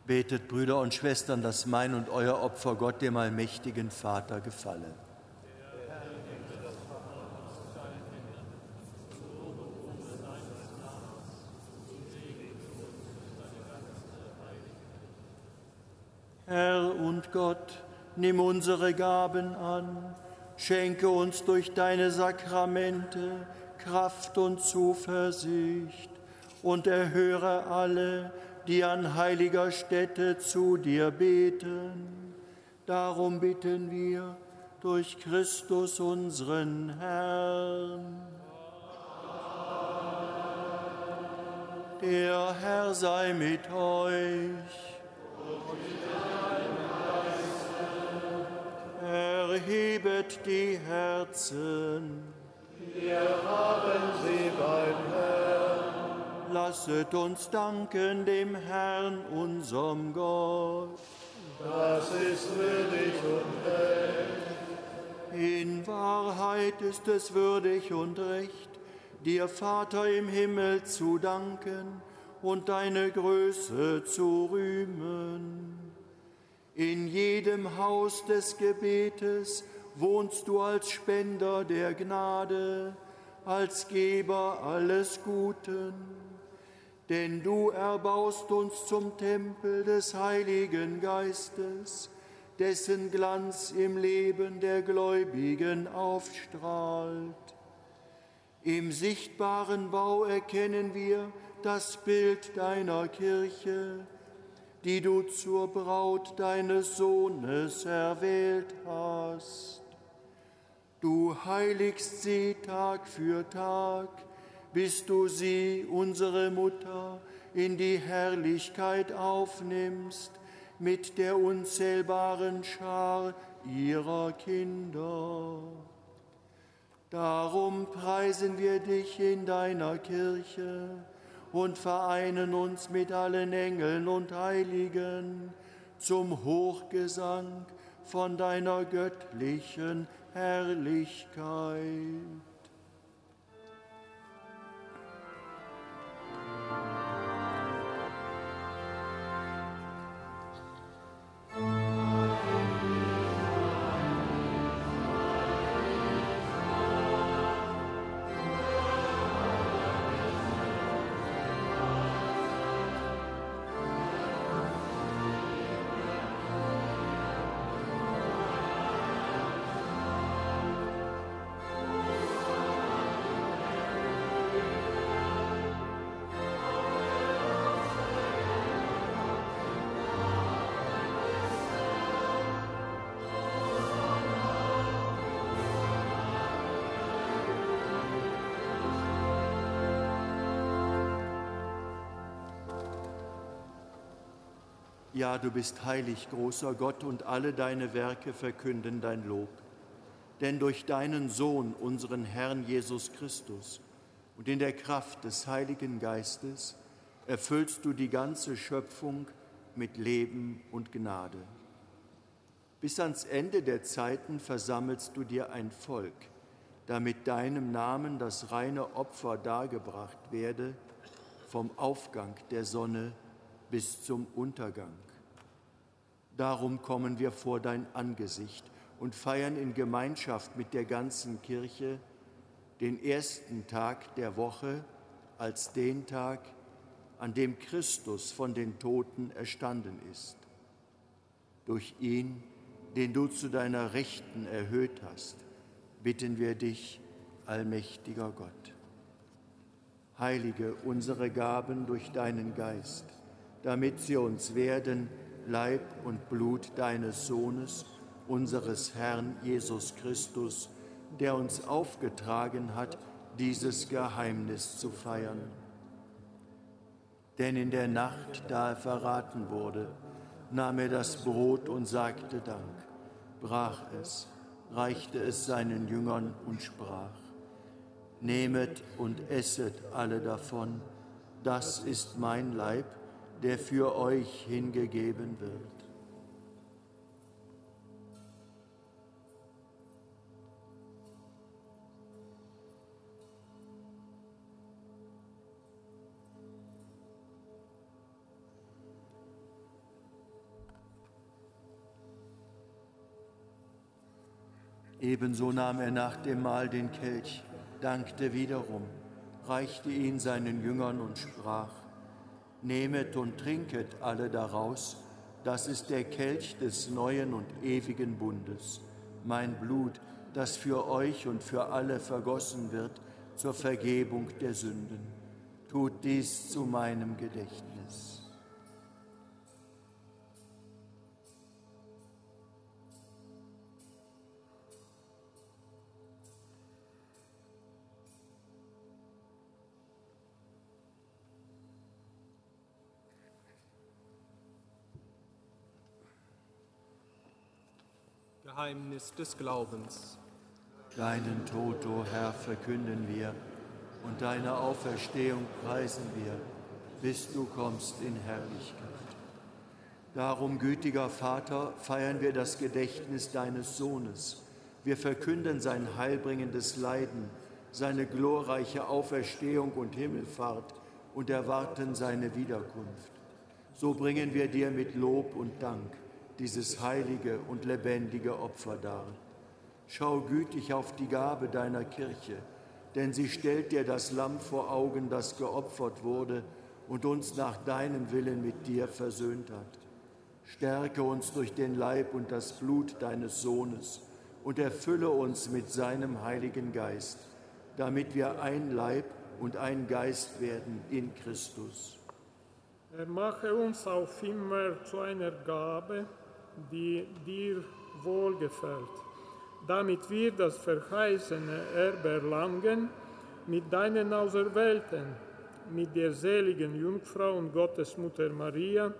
S1: Betet, Brüder und Schwestern, dass mein und euer Opfer Gott, dem allmächtigen Vater, gefalle. Herr und Gott, nimm unsere Gaben an, schenke uns durch deine Sakramente Kraft und Zuversicht und erhöre alle, die an heiliger Stätte zu dir beten. Darum bitten wir durch Christus unseren Herrn. Der Herr sei mit euch. Erhebet die Herzen.
S7: Wir haben sie beim Herrn.
S1: Lasset uns danken dem Herrn, unserem Gott.
S7: Das ist würdig und recht.
S1: In Wahrheit ist es würdig und recht, dir, Vater im Himmel, zu danken und deine Größe zu rühmen. In jedem Haus des Gebetes wohnst du als Spender der Gnade, als Geber alles Guten. Denn du erbaust uns zum Tempel des Heiligen Geistes, dessen Glanz im Leben der Gläubigen aufstrahlt. Im sichtbaren Bau erkennen wir das Bild deiner Kirche, die du zur Braut deines Sohnes erwählt hast. Du heiligst sie Tag für Tag, bis du sie, unsere Mutter, in die Herrlichkeit aufnimmst mit der unzählbaren Schar ihrer Kinder. Darum preisen wir dich in deiner Kirche und vereinen uns mit allen Engeln und Heiligen zum Hochgesang von deiner göttlichen Herrlichkeit. Ja, du bist heilig, großer Gott, und alle deine Werke verkünden dein Lob. Denn durch deinen Sohn, unseren Herrn Jesus Christus, und in der Kraft des Heiligen Geistes erfüllst du die ganze Schöpfung mit Leben und Gnade. Bis ans Ende der Zeiten versammelst du dir ein Volk, damit deinem Namen das reine Opfer dargebracht werde, vom Aufgang der Sonne bis zum Untergang. Darum kommen wir vor dein Angesicht und feiern in Gemeinschaft mit der ganzen Kirche den ersten Tag der Woche als den Tag, an dem Christus von den Toten erstanden ist. Durch ihn, den du zu deiner Rechten erhöht hast, bitten wir dich, allmächtiger Gott. Heilige unsere Gaben durch deinen Geist, damit sie uns werden Leib und Blut deines Sohnes, unseres Herrn Jesus Christus, der uns aufgetragen hat, dieses Geheimnis zu feiern. Denn in der Nacht, da er verraten wurde, nahm er das Brot und sagte Dank, brach es, reichte es seinen Jüngern und sprach: Nehmet und esset alle davon, das ist mein Leib, der für euch hingegeben wird. Ebenso nahm er nach dem Mahl den Kelch, dankte wiederum, reichte ihn seinen Jüngern und sprach: Nehmet und trinket alle daraus, das ist der Kelch des neuen und ewigen Bundes, mein Blut, das für euch und für alle vergossen wird zur Vergebung der Sünden. Tut dies zu meinem Gedächtnis.
S11: Geheimnis des Glaubens.
S1: Deinen Tod, o Herr, verkünden wir und deine Auferstehung preisen wir, bis du kommst in Herrlichkeit. Darum, gütiger Vater, feiern wir das Gedächtnis deines Sohnes. Wir verkünden sein heilbringendes Leiden, seine glorreiche Auferstehung und Himmelfahrt und erwarten seine Wiederkunft. So bringen wir dir mit Lob und Dank dieses heilige und lebendige Opfer dar. Schau gütig auf die Gabe deiner Kirche, denn sie stellt dir das Lamm vor Augen, das geopfert wurde und uns nach deinem Willen mit dir versöhnt hat. Stärke uns durch den Leib und das Blut deines Sohnes und erfülle uns mit seinem Heiligen Geist, damit wir ein Leib und ein Geist werden in Christus.
S12: Er mache uns auf immer zu einer Gabe, die dir wohlgefällt, damit wir das verheißene Erbe erlangen mit deinen Auserwählten, mit der seligen Jungfrau und Gottesmutter Maria,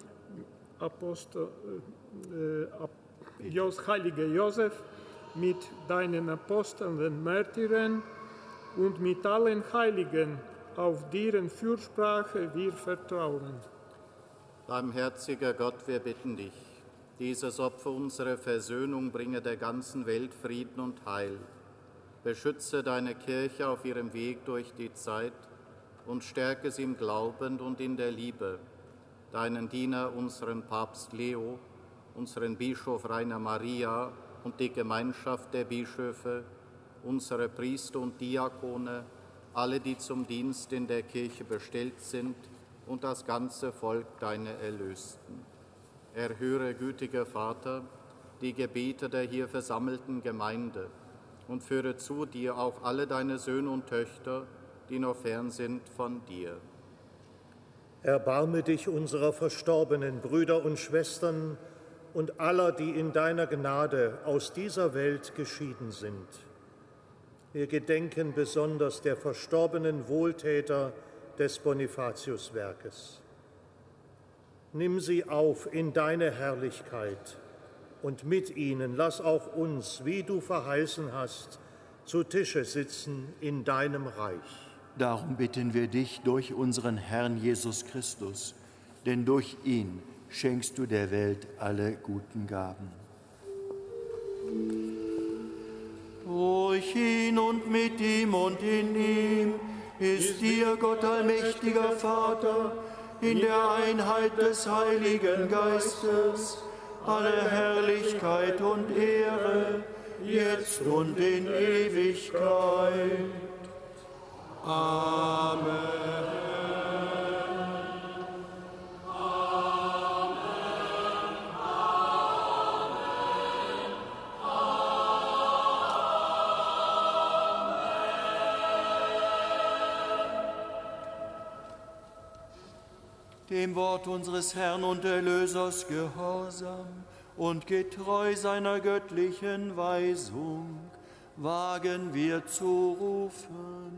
S12: Heilige Josef, mit deinen Aposteln und Märtyrern und mit allen Heiligen, auf deren Fürsprache wir vertrauen.
S13: Barmherziger Gott, wir bitten dich, dieses Opfer unserer Versöhnung bringe der ganzen Welt Frieden und Heil. Beschütze deine Kirche auf ihrem Weg durch die Zeit und stärke sie im Glauben und in der Liebe. Deinen Diener, unseren Papst Leo, unseren Bischof Rainer Maria und die Gemeinschaft der Bischöfe, unsere Priester und Diakone, alle, die zum Dienst in der Kirche bestellt sind, und das ganze Volk deiner Erlösten. Erhöre, gütiger Vater, die Gebete der hier versammelten Gemeinde und führe zu dir auch alle deine Söhne und Töchter, die noch fern sind von dir.
S14: Erbarme dich unserer verstorbenen Brüder und Schwestern und aller, die in deiner Gnade aus dieser Welt geschieden sind. Wir gedenken besonders der verstorbenen Wohltäter des Bonifatiuswerkes. Nimm sie auf in deine Herrlichkeit und mit ihnen lass auch uns, wie du verheißen hast, zu Tische sitzen in deinem Reich.
S1: Darum bitten wir dich durch unseren Herrn Jesus Christus, denn durch ihn schenkst du der Welt alle guten Gaben. Durch ihn und mit ihm und in ihm ist dir, Gott allmächtiger Vater, in der Einheit des Heiligen Geistes, alle Herrlichkeit und Ehre, jetzt und in Ewigkeit. Amen. Dem Wort unseres Herrn und Erlösers gehorsam und getreu seiner göttlichen Weisung, wagen wir zu rufen.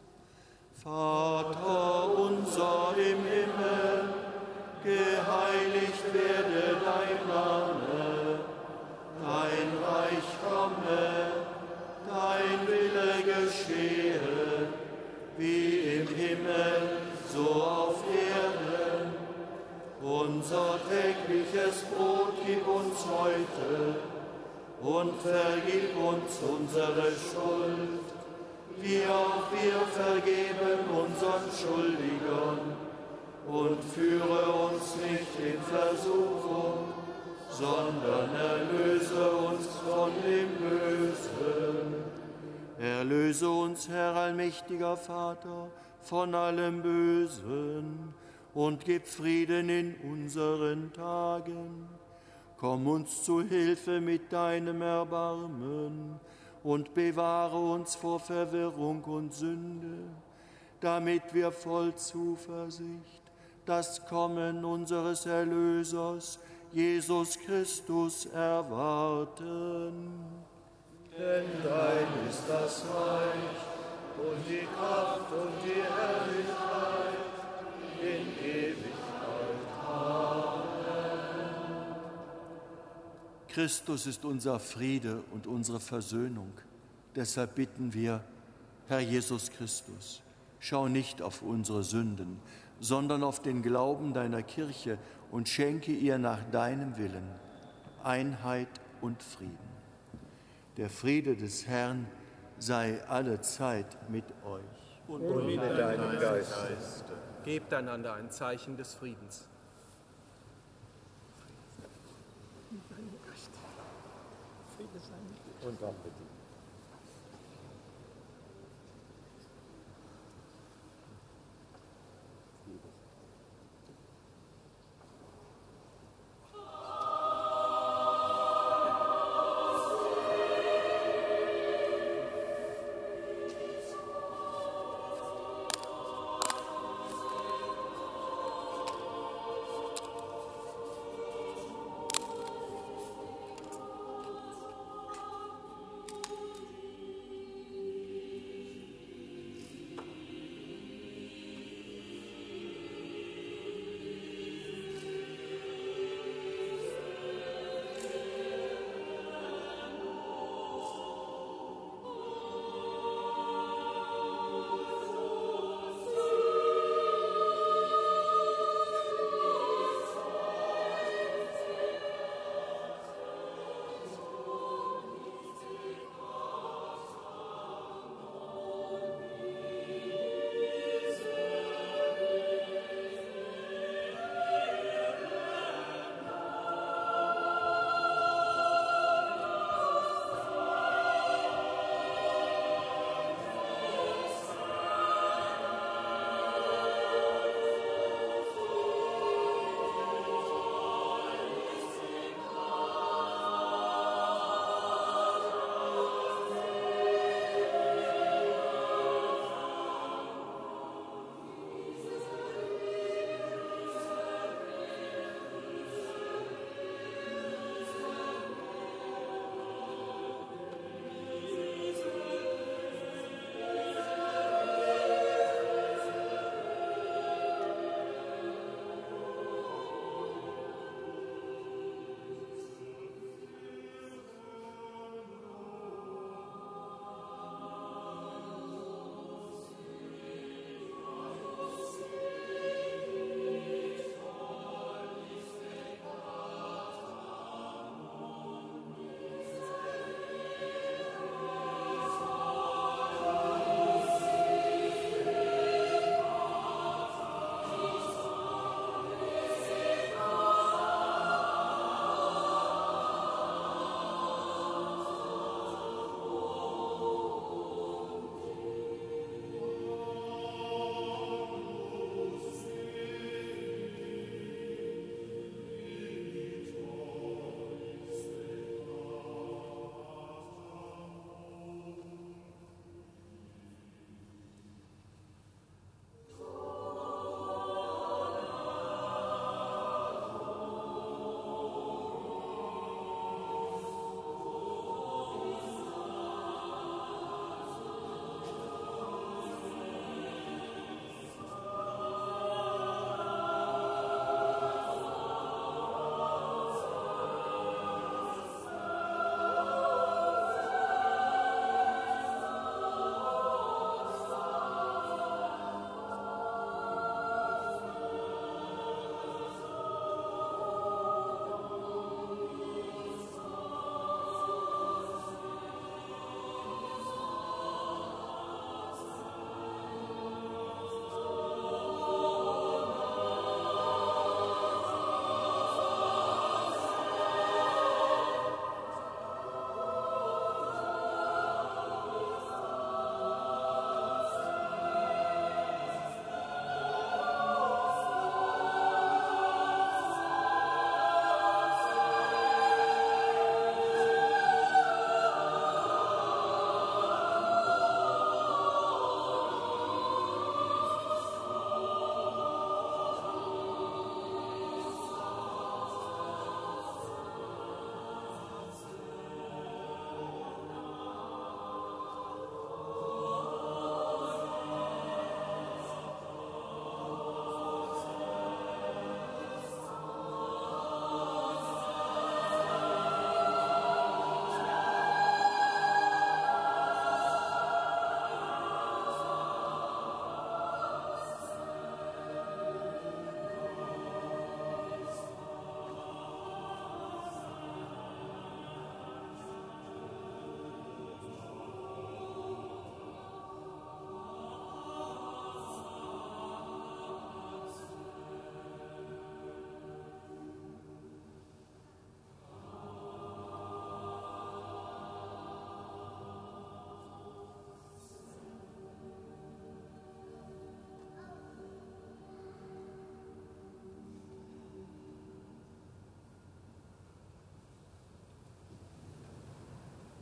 S1: Vater unser im Himmel, geheiligt werde dein Name, dein Reich komme, dein Wille geschehe, wie im Himmel, so auf Erden. Unser tägliches Brot gib uns heute und vergib uns unsere Schuld, wie auch wir vergeben unseren Schuldigern. Und führe uns nicht in Versuchung, sondern erlöse uns von dem Bösen.
S7: Erlöse uns, Herr allmächtiger Vater, von allem Bösen und gib Frieden in unseren Tagen. Komm uns zu Hilfe mit deinem Erbarmen und bewahre uns vor Verwirrung und Sünde, damit wir voll Zuversicht das Kommen unseres Erlösers, Jesus Christus, erwarten.
S15: Denn dein ist das Reich und die Kraft und die Herrlichkeit in Ewigkeit. Amen.
S1: Christus ist unser Friede und unsere Versöhnung. Deshalb bitten wir, Herr Jesus Christus, schau nicht auf unsere Sünden, sondern auf den Glauben deiner Kirche und schenke ihr nach deinem Willen Einheit und Frieden. Der Friede des Herrn sei allezeit mit euch.
S15: Und mit deinem Geist.
S11: Gebt einander ein Zeichen des Friedens.
S14: Und auch mit dir.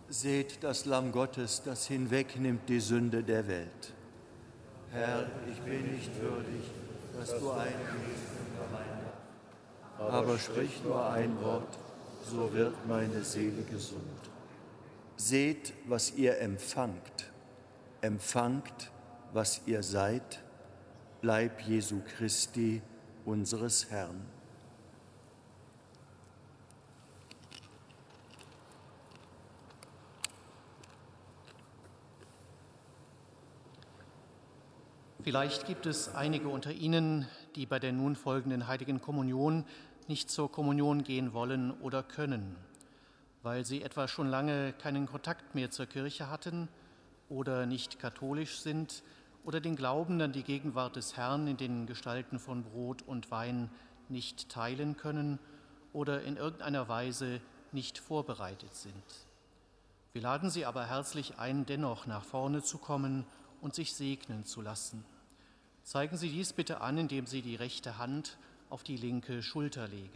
S1: Seht das Lamm Gottes, das hinwegnimmt die Sünde der Welt. Herr, ich bin nicht würdig, dass du eingehst unter mein Dach. Aber sprich nur ein Wort, so wird meine Seele gesund. Seht, was ihr empfangt. Empfangt, was ihr seid, Leib Jesu Christi, unseres Herrn.
S10: Vielleicht gibt es einige unter Ihnen, die bei der nun folgenden Heiligen Kommunion nicht zur Kommunion gehen wollen oder können, weil sie etwa schon lange keinen Kontakt mehr zur Kirche hatten oder nicht katholisch sind oder den Glauben an die Gegenwart des Herrn in den Gestalten von Brot und Wein nicht teilen können oder in irgendeiner Weise nicht vorbereitet sind. Wir laden Sie aber herzlich ein, dennoch nach vorne zu kommen und sich segnen zu lassen. Zeigen Sie dies bitte an, indem Sie die rechte Hand auf die linke Schulter legen.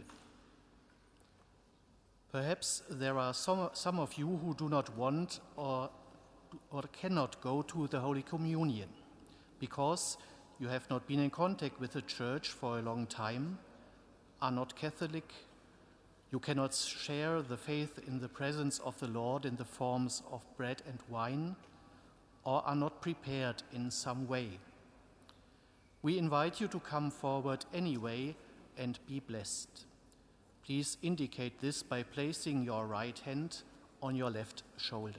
S10: Perhaps there are some of you who do not want or cannot go to the Holy Communion because you have not been in contact with the Church for a long time, are not Catholic, you cannot share the faith in the presence of the Lord in the forms of bread and wine, or are not prepared in some way. We invite you to come forward anyway and be blessed. Please indicate this by placing your right hand on your left shoulder.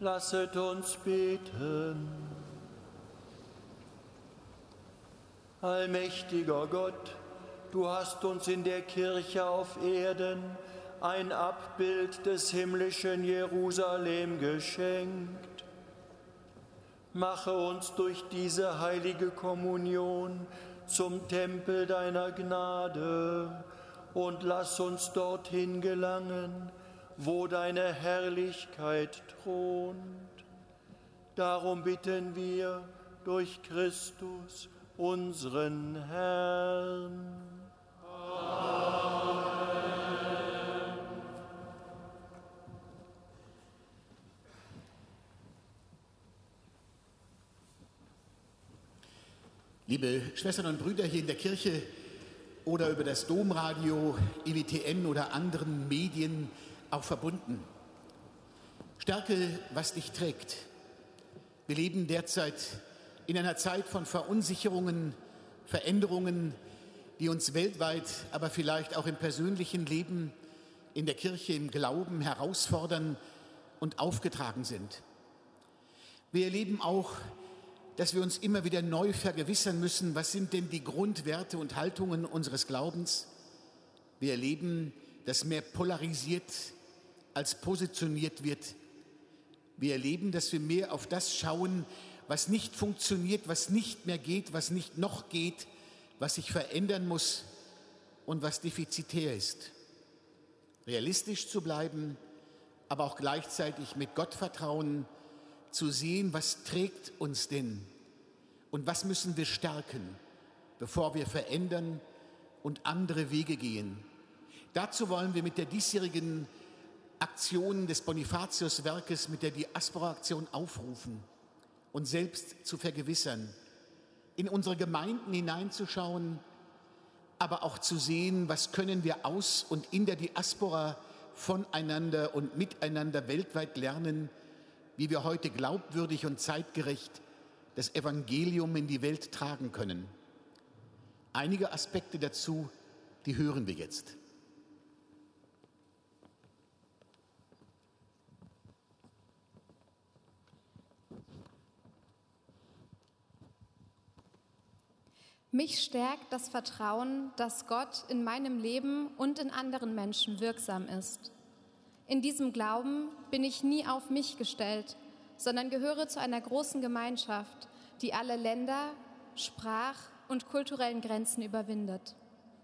S7: Lasset uns beten. Allmächtiger Gott, du hast uns in der Kirche auf Erden ein Abbild des himmlischen Jerusalem geschenkt. Mache uns durch diese heilige Kommunion zum Tempel deiner Gnade und lass uns dorthin gelangen, wo deine Herrlichkeit thront. Darum bitten wir durch Christus, unseren Herrn. Amen.
S2: Liebe Schwestern und Brüder hier in der Kirche oder über das Domradio, EWTN oder anderen Medien auch verbunden. Stärke, was dich trägt. Wir leben derzeit in einer Zeit von Verunsicherungen, Veränderungen, die uns weltweit, aber vielleicht auch im persönlichen Leben, in der Kirche, im Glauben herausfordern und aufgetragen sind. Wir erleben auch, dass wir uns immer wieder neu vergewissern müssen, was sind denn die Grundwerte und Haltungen unseres Glaubens. Wir erleben, dass mehr polarisiert als positioniert wird. Wir erleben, dass wir mehr auf das schauen, was nicht funktioniert, was nicht mehr geht, was nicht noch geht, was sich verändern muss und was defizitär ist. Realistisch zu bleiben, aber auch gleichzeitig mit Gottvertrauen zu sehen, was trägt uns denn und was müssen wir stärken, bevor wir verändern und andere Wege gehen. Dazu wollen wir mit der diesjährigen Aktion des Bonifatius-Werkes, mit der Diaspora-Aktion aufrufen, uns selbst zu vergewissern, in unsere Gemeinden hineinzuschauen, aber auch zu sehen, was können wir aus und in der Diaspora voneinander und miteinander weltweit lernen, wie wir heute glaubwürdig und zeitgerecht das Evangelium in die Welt tragen können. Einige Aspekte dazu, die hören wir jetzt.
S8: Mich stärkt das Vertrauen, dass Gott in meinem Leben und in anderen Menschen wirksam ist. In diesem Glauben bin ich nie auf mich gestellt, sondern gehöre zu einer großen Gemeinschaft, die alle Länder, Sprach- und kulturellen Grenzen überwindet.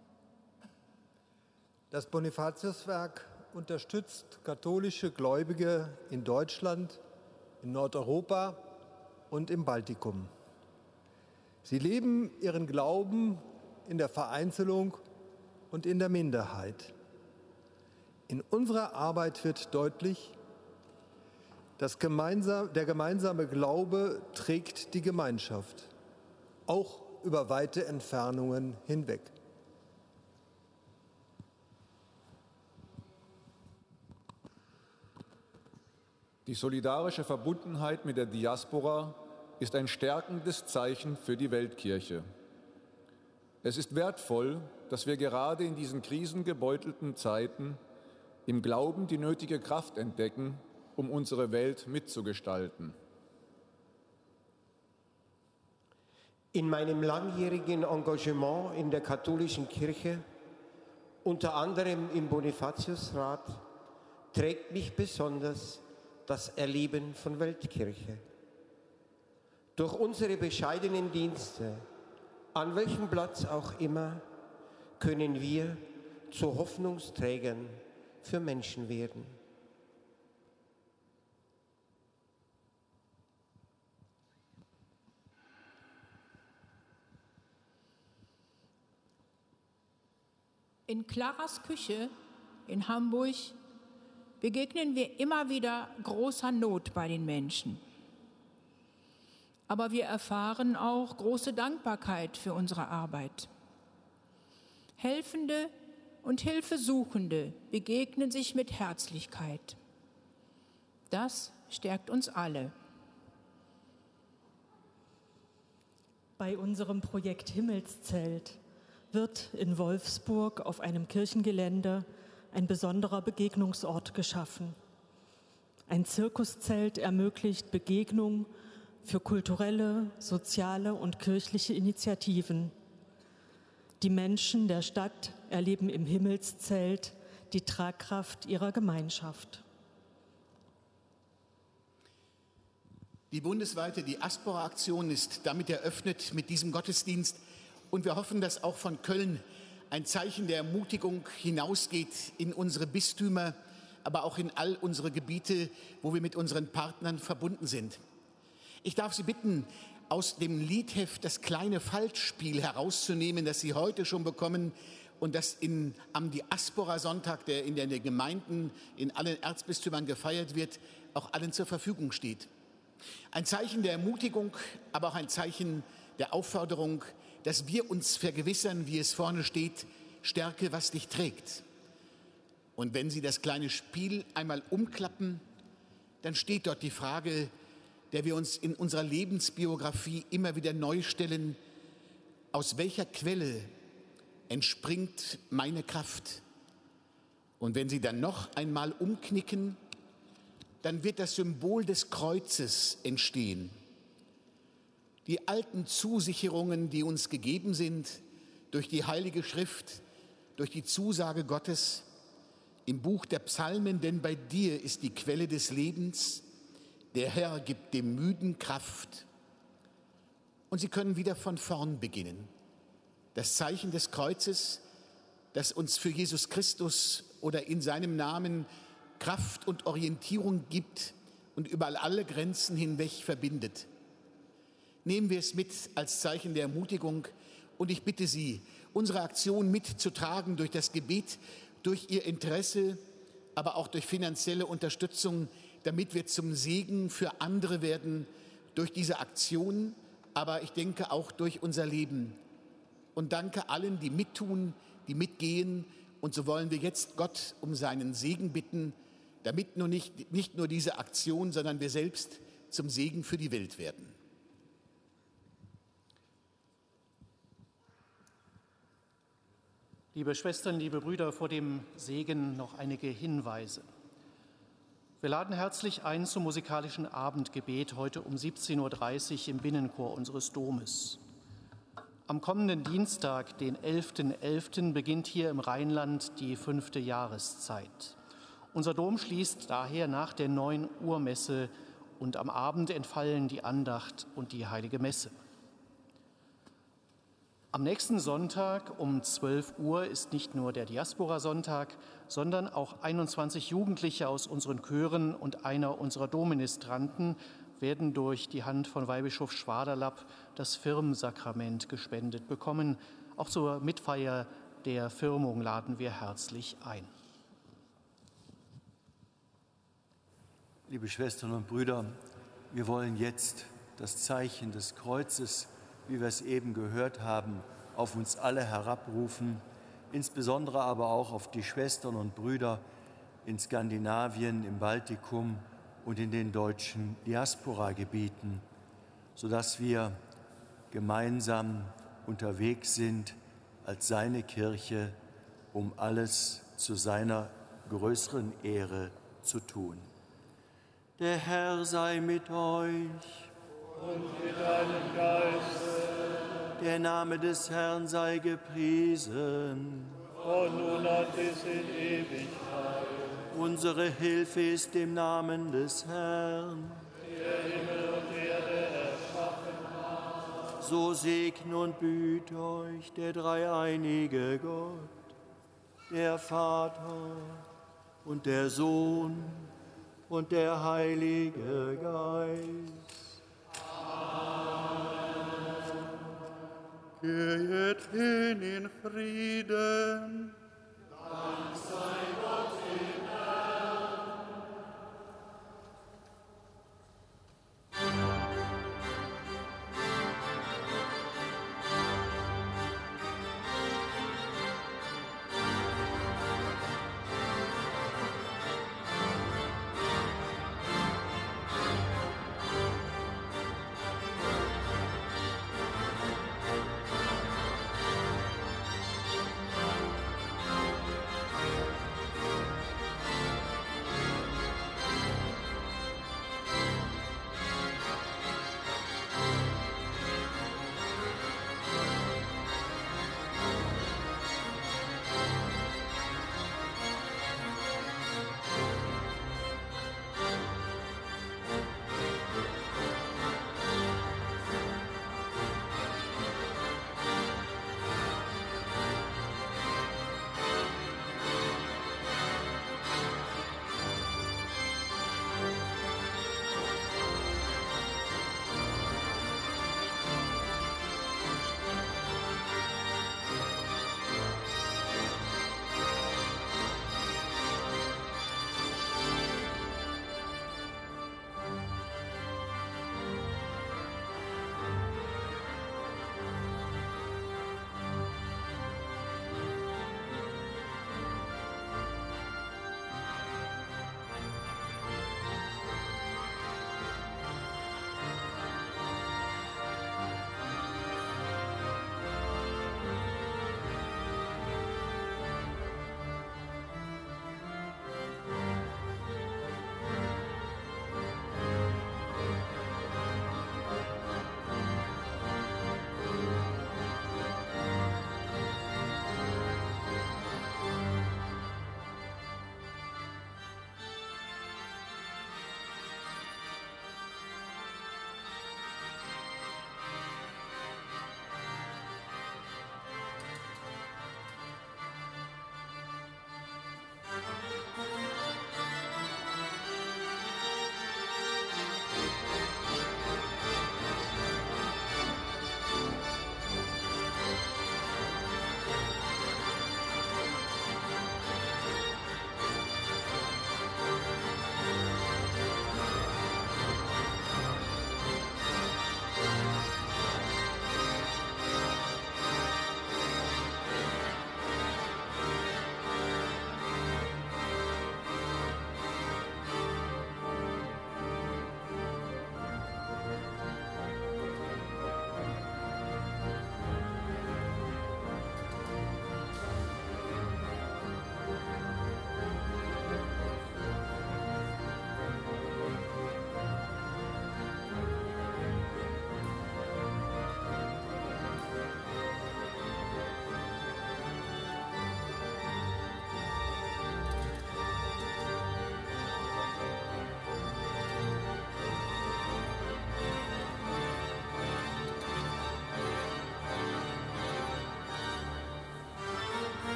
S16: Das Bonifatiuswerk unterstützt katholische Gläubige in Deutschland, in Nordeuropa und im Baltikum. Sie leben ihren Glauben in der Vereinzelung und in der Minderheit. In unserer Arbeit wird deutlich, dass der gemeinsame Glaube trägt die Gemeinschaft, auch über weite Entfernungen hinweg.
S17: Die solidarische Verbundenheit mit der Diaspora ist ein stärkendes Zeichen für die Weltkirche. Es ist wertvoll, dass wir gerade in diesen krisengebeutelten Zeiten im Glauben die nötige Kraft entdecken, um unsere Welt mitzugestalten.
S18: In meinem langjährigen Engagement in der katholischen Kirche, unter anderem im Bonifatiusrat, trägt mich besonders das Erleben von Weltkirche. Durch unsere bescheidenen Dienste, an welchem Platz auch immer, können wir zu Hoffnungsträgern für Menschen werden.
S19: In Claras Küche in Hamburg begegnen wir immer wieder großer Not bei den Menschen. Aber wir erfahren auch große Dankbarkeit für unsere Arbeit. Helfende und Hilfesuchende begegnen sich mit Herzlichkeit. Das stärkt uns alle.
S20: Bei unserem Projekt Himmelszelt wird in Wolfsburg auf einem Kirchengelände ein besonderer Begegnungsort geschaffen. Ein Zirkuszelt ermöglicht Begegnung für kulturelle, soziale und kirchliche Initiativen. Die Menschen der Stadt erleben im Himmelszelt die Tragkraft ihrer Gemeinschaft.
S2: Die bundesweite Diaspora-Aktion ist damit eröffnet mit diesem Gottesdienst. Und wir hoffen, dass auch von Köln ein Zeichen der Ermutigung hinausgeht in unsere Bistümer, aber auch in all unsere Gebiete, wo wir mit unseren Partnern verbunden sind. Ich darf Sie bitten, aus dem Liedheft das kleine Faltspiel herauszunehmen, das Sie heute schon bekommen und das am Diaspora-Sonntag, der in den Gemeinden, in allen Erzbistümern gefeiert wird, auch allen zur Verfügung steht. Ein Zeichen der Ermutigung, aber auch ein Zeichen der Aufforderung, dass wir uns vergewissern, wie es vorne steht, stärke, was dich trägt. Und wenn Sie das kleine Spiel einmal umklappen, dann steht dort die Frage, der wir uns in unserer Lebensbiografie immer wieder neu stellen: Aus welcher Quelle entspringt meine Kraft? Und wenn Sie dann noch einmal umknicken, dann wird das Symbol des Kreuzes entstehen. Die alten Zusicherungen, die uns gegeben sind durch die Heilige Schrift, durch die Zusage Gottes im Buch der Psalmen: Denn bei dir ist die Quelle des Lebens, der Herr gibt dem Müden Kraft. Und Sie können wieder von vorn beginnen. Das Zeichen des Kreuzes, das uns für Jesus Christus oder in seinem Namen Kraft und Orientierung gibt und über alle Grenzen hinweg verbindet. Nehmen wir es mit als Zeichen der Ermutigung und ich bitte Sie, unsere Aktion mitzutragen durch das Gebet, durch Ihr Interesse, aber auch durch finanzielle Unterstützung, damit wir zum Segen für andere werden, durch diese Aktion, aber ich denke auch durch unser Leben. Und danke allen, die mittun, die mitgehen. Und so wollen wir jetzt Gott um seinen Segen bitten, damit nicht nur diese Aktion, sondern wir selbst zum Segen für die Welt werden.
S10: Liebe Schwestern, liebe Brüder, vor dem Segen noch einige Hinweise. Wir laden herzlich ein zum musikalischen Abendgebet heute um 17:30 Uhr im Binnenchor unseres Domes. Am kommenden Dienstag, den 11.11., beginnt hier im Rheinland die 5. Jahreszeit. Unser Dom schließt daher nach der 9 Uhr Messe und am Abend entfallen die Andacht und die Heilige Messe. Am nächsten Sonntag um 12 Uhr ist nicht nur der Diaspora-Sonntag, sondern auch 21 Jugendliche aus unseren Chören und einer unserer Domministranten werden durch die Hand von Weihbischof Schwaderlapp das Firmsakrament gespendet bekommen. Auch zur Mitfeier der Firmung laden wir herzlich ein.
S1: Liebe Schwestern und Brüder, wir wollen jetzt das Zeichen des Kreuzes, wie wir es eben gehört haben, auf uns alle herabrufen, insbesondere aber auch auf die Schwestern und Brüder in Skandinavien, im Baltikum und in den deutschen Diaspora-Gebieten, sodass wir gemeinsam unterwegs sind als seine Kirche, um alles zu seiner größeren Ehre zu tun. Der Herr sei mit euch.
S15: Und mit deinem Geiste.
S1: Der Name des Herrn sei gepriesen.
S15: Von nun an bis in Ewigkeit.
S1: Unsere Hilfe ist im Namen des Herrn.
S15: Der Himmel und Erde erschaffen hat.
S1: So segne und behüte euch der dreieinige Gott, der Vater und der Sohn und der Heilige Geist.
S15: Geht hin in Frieden.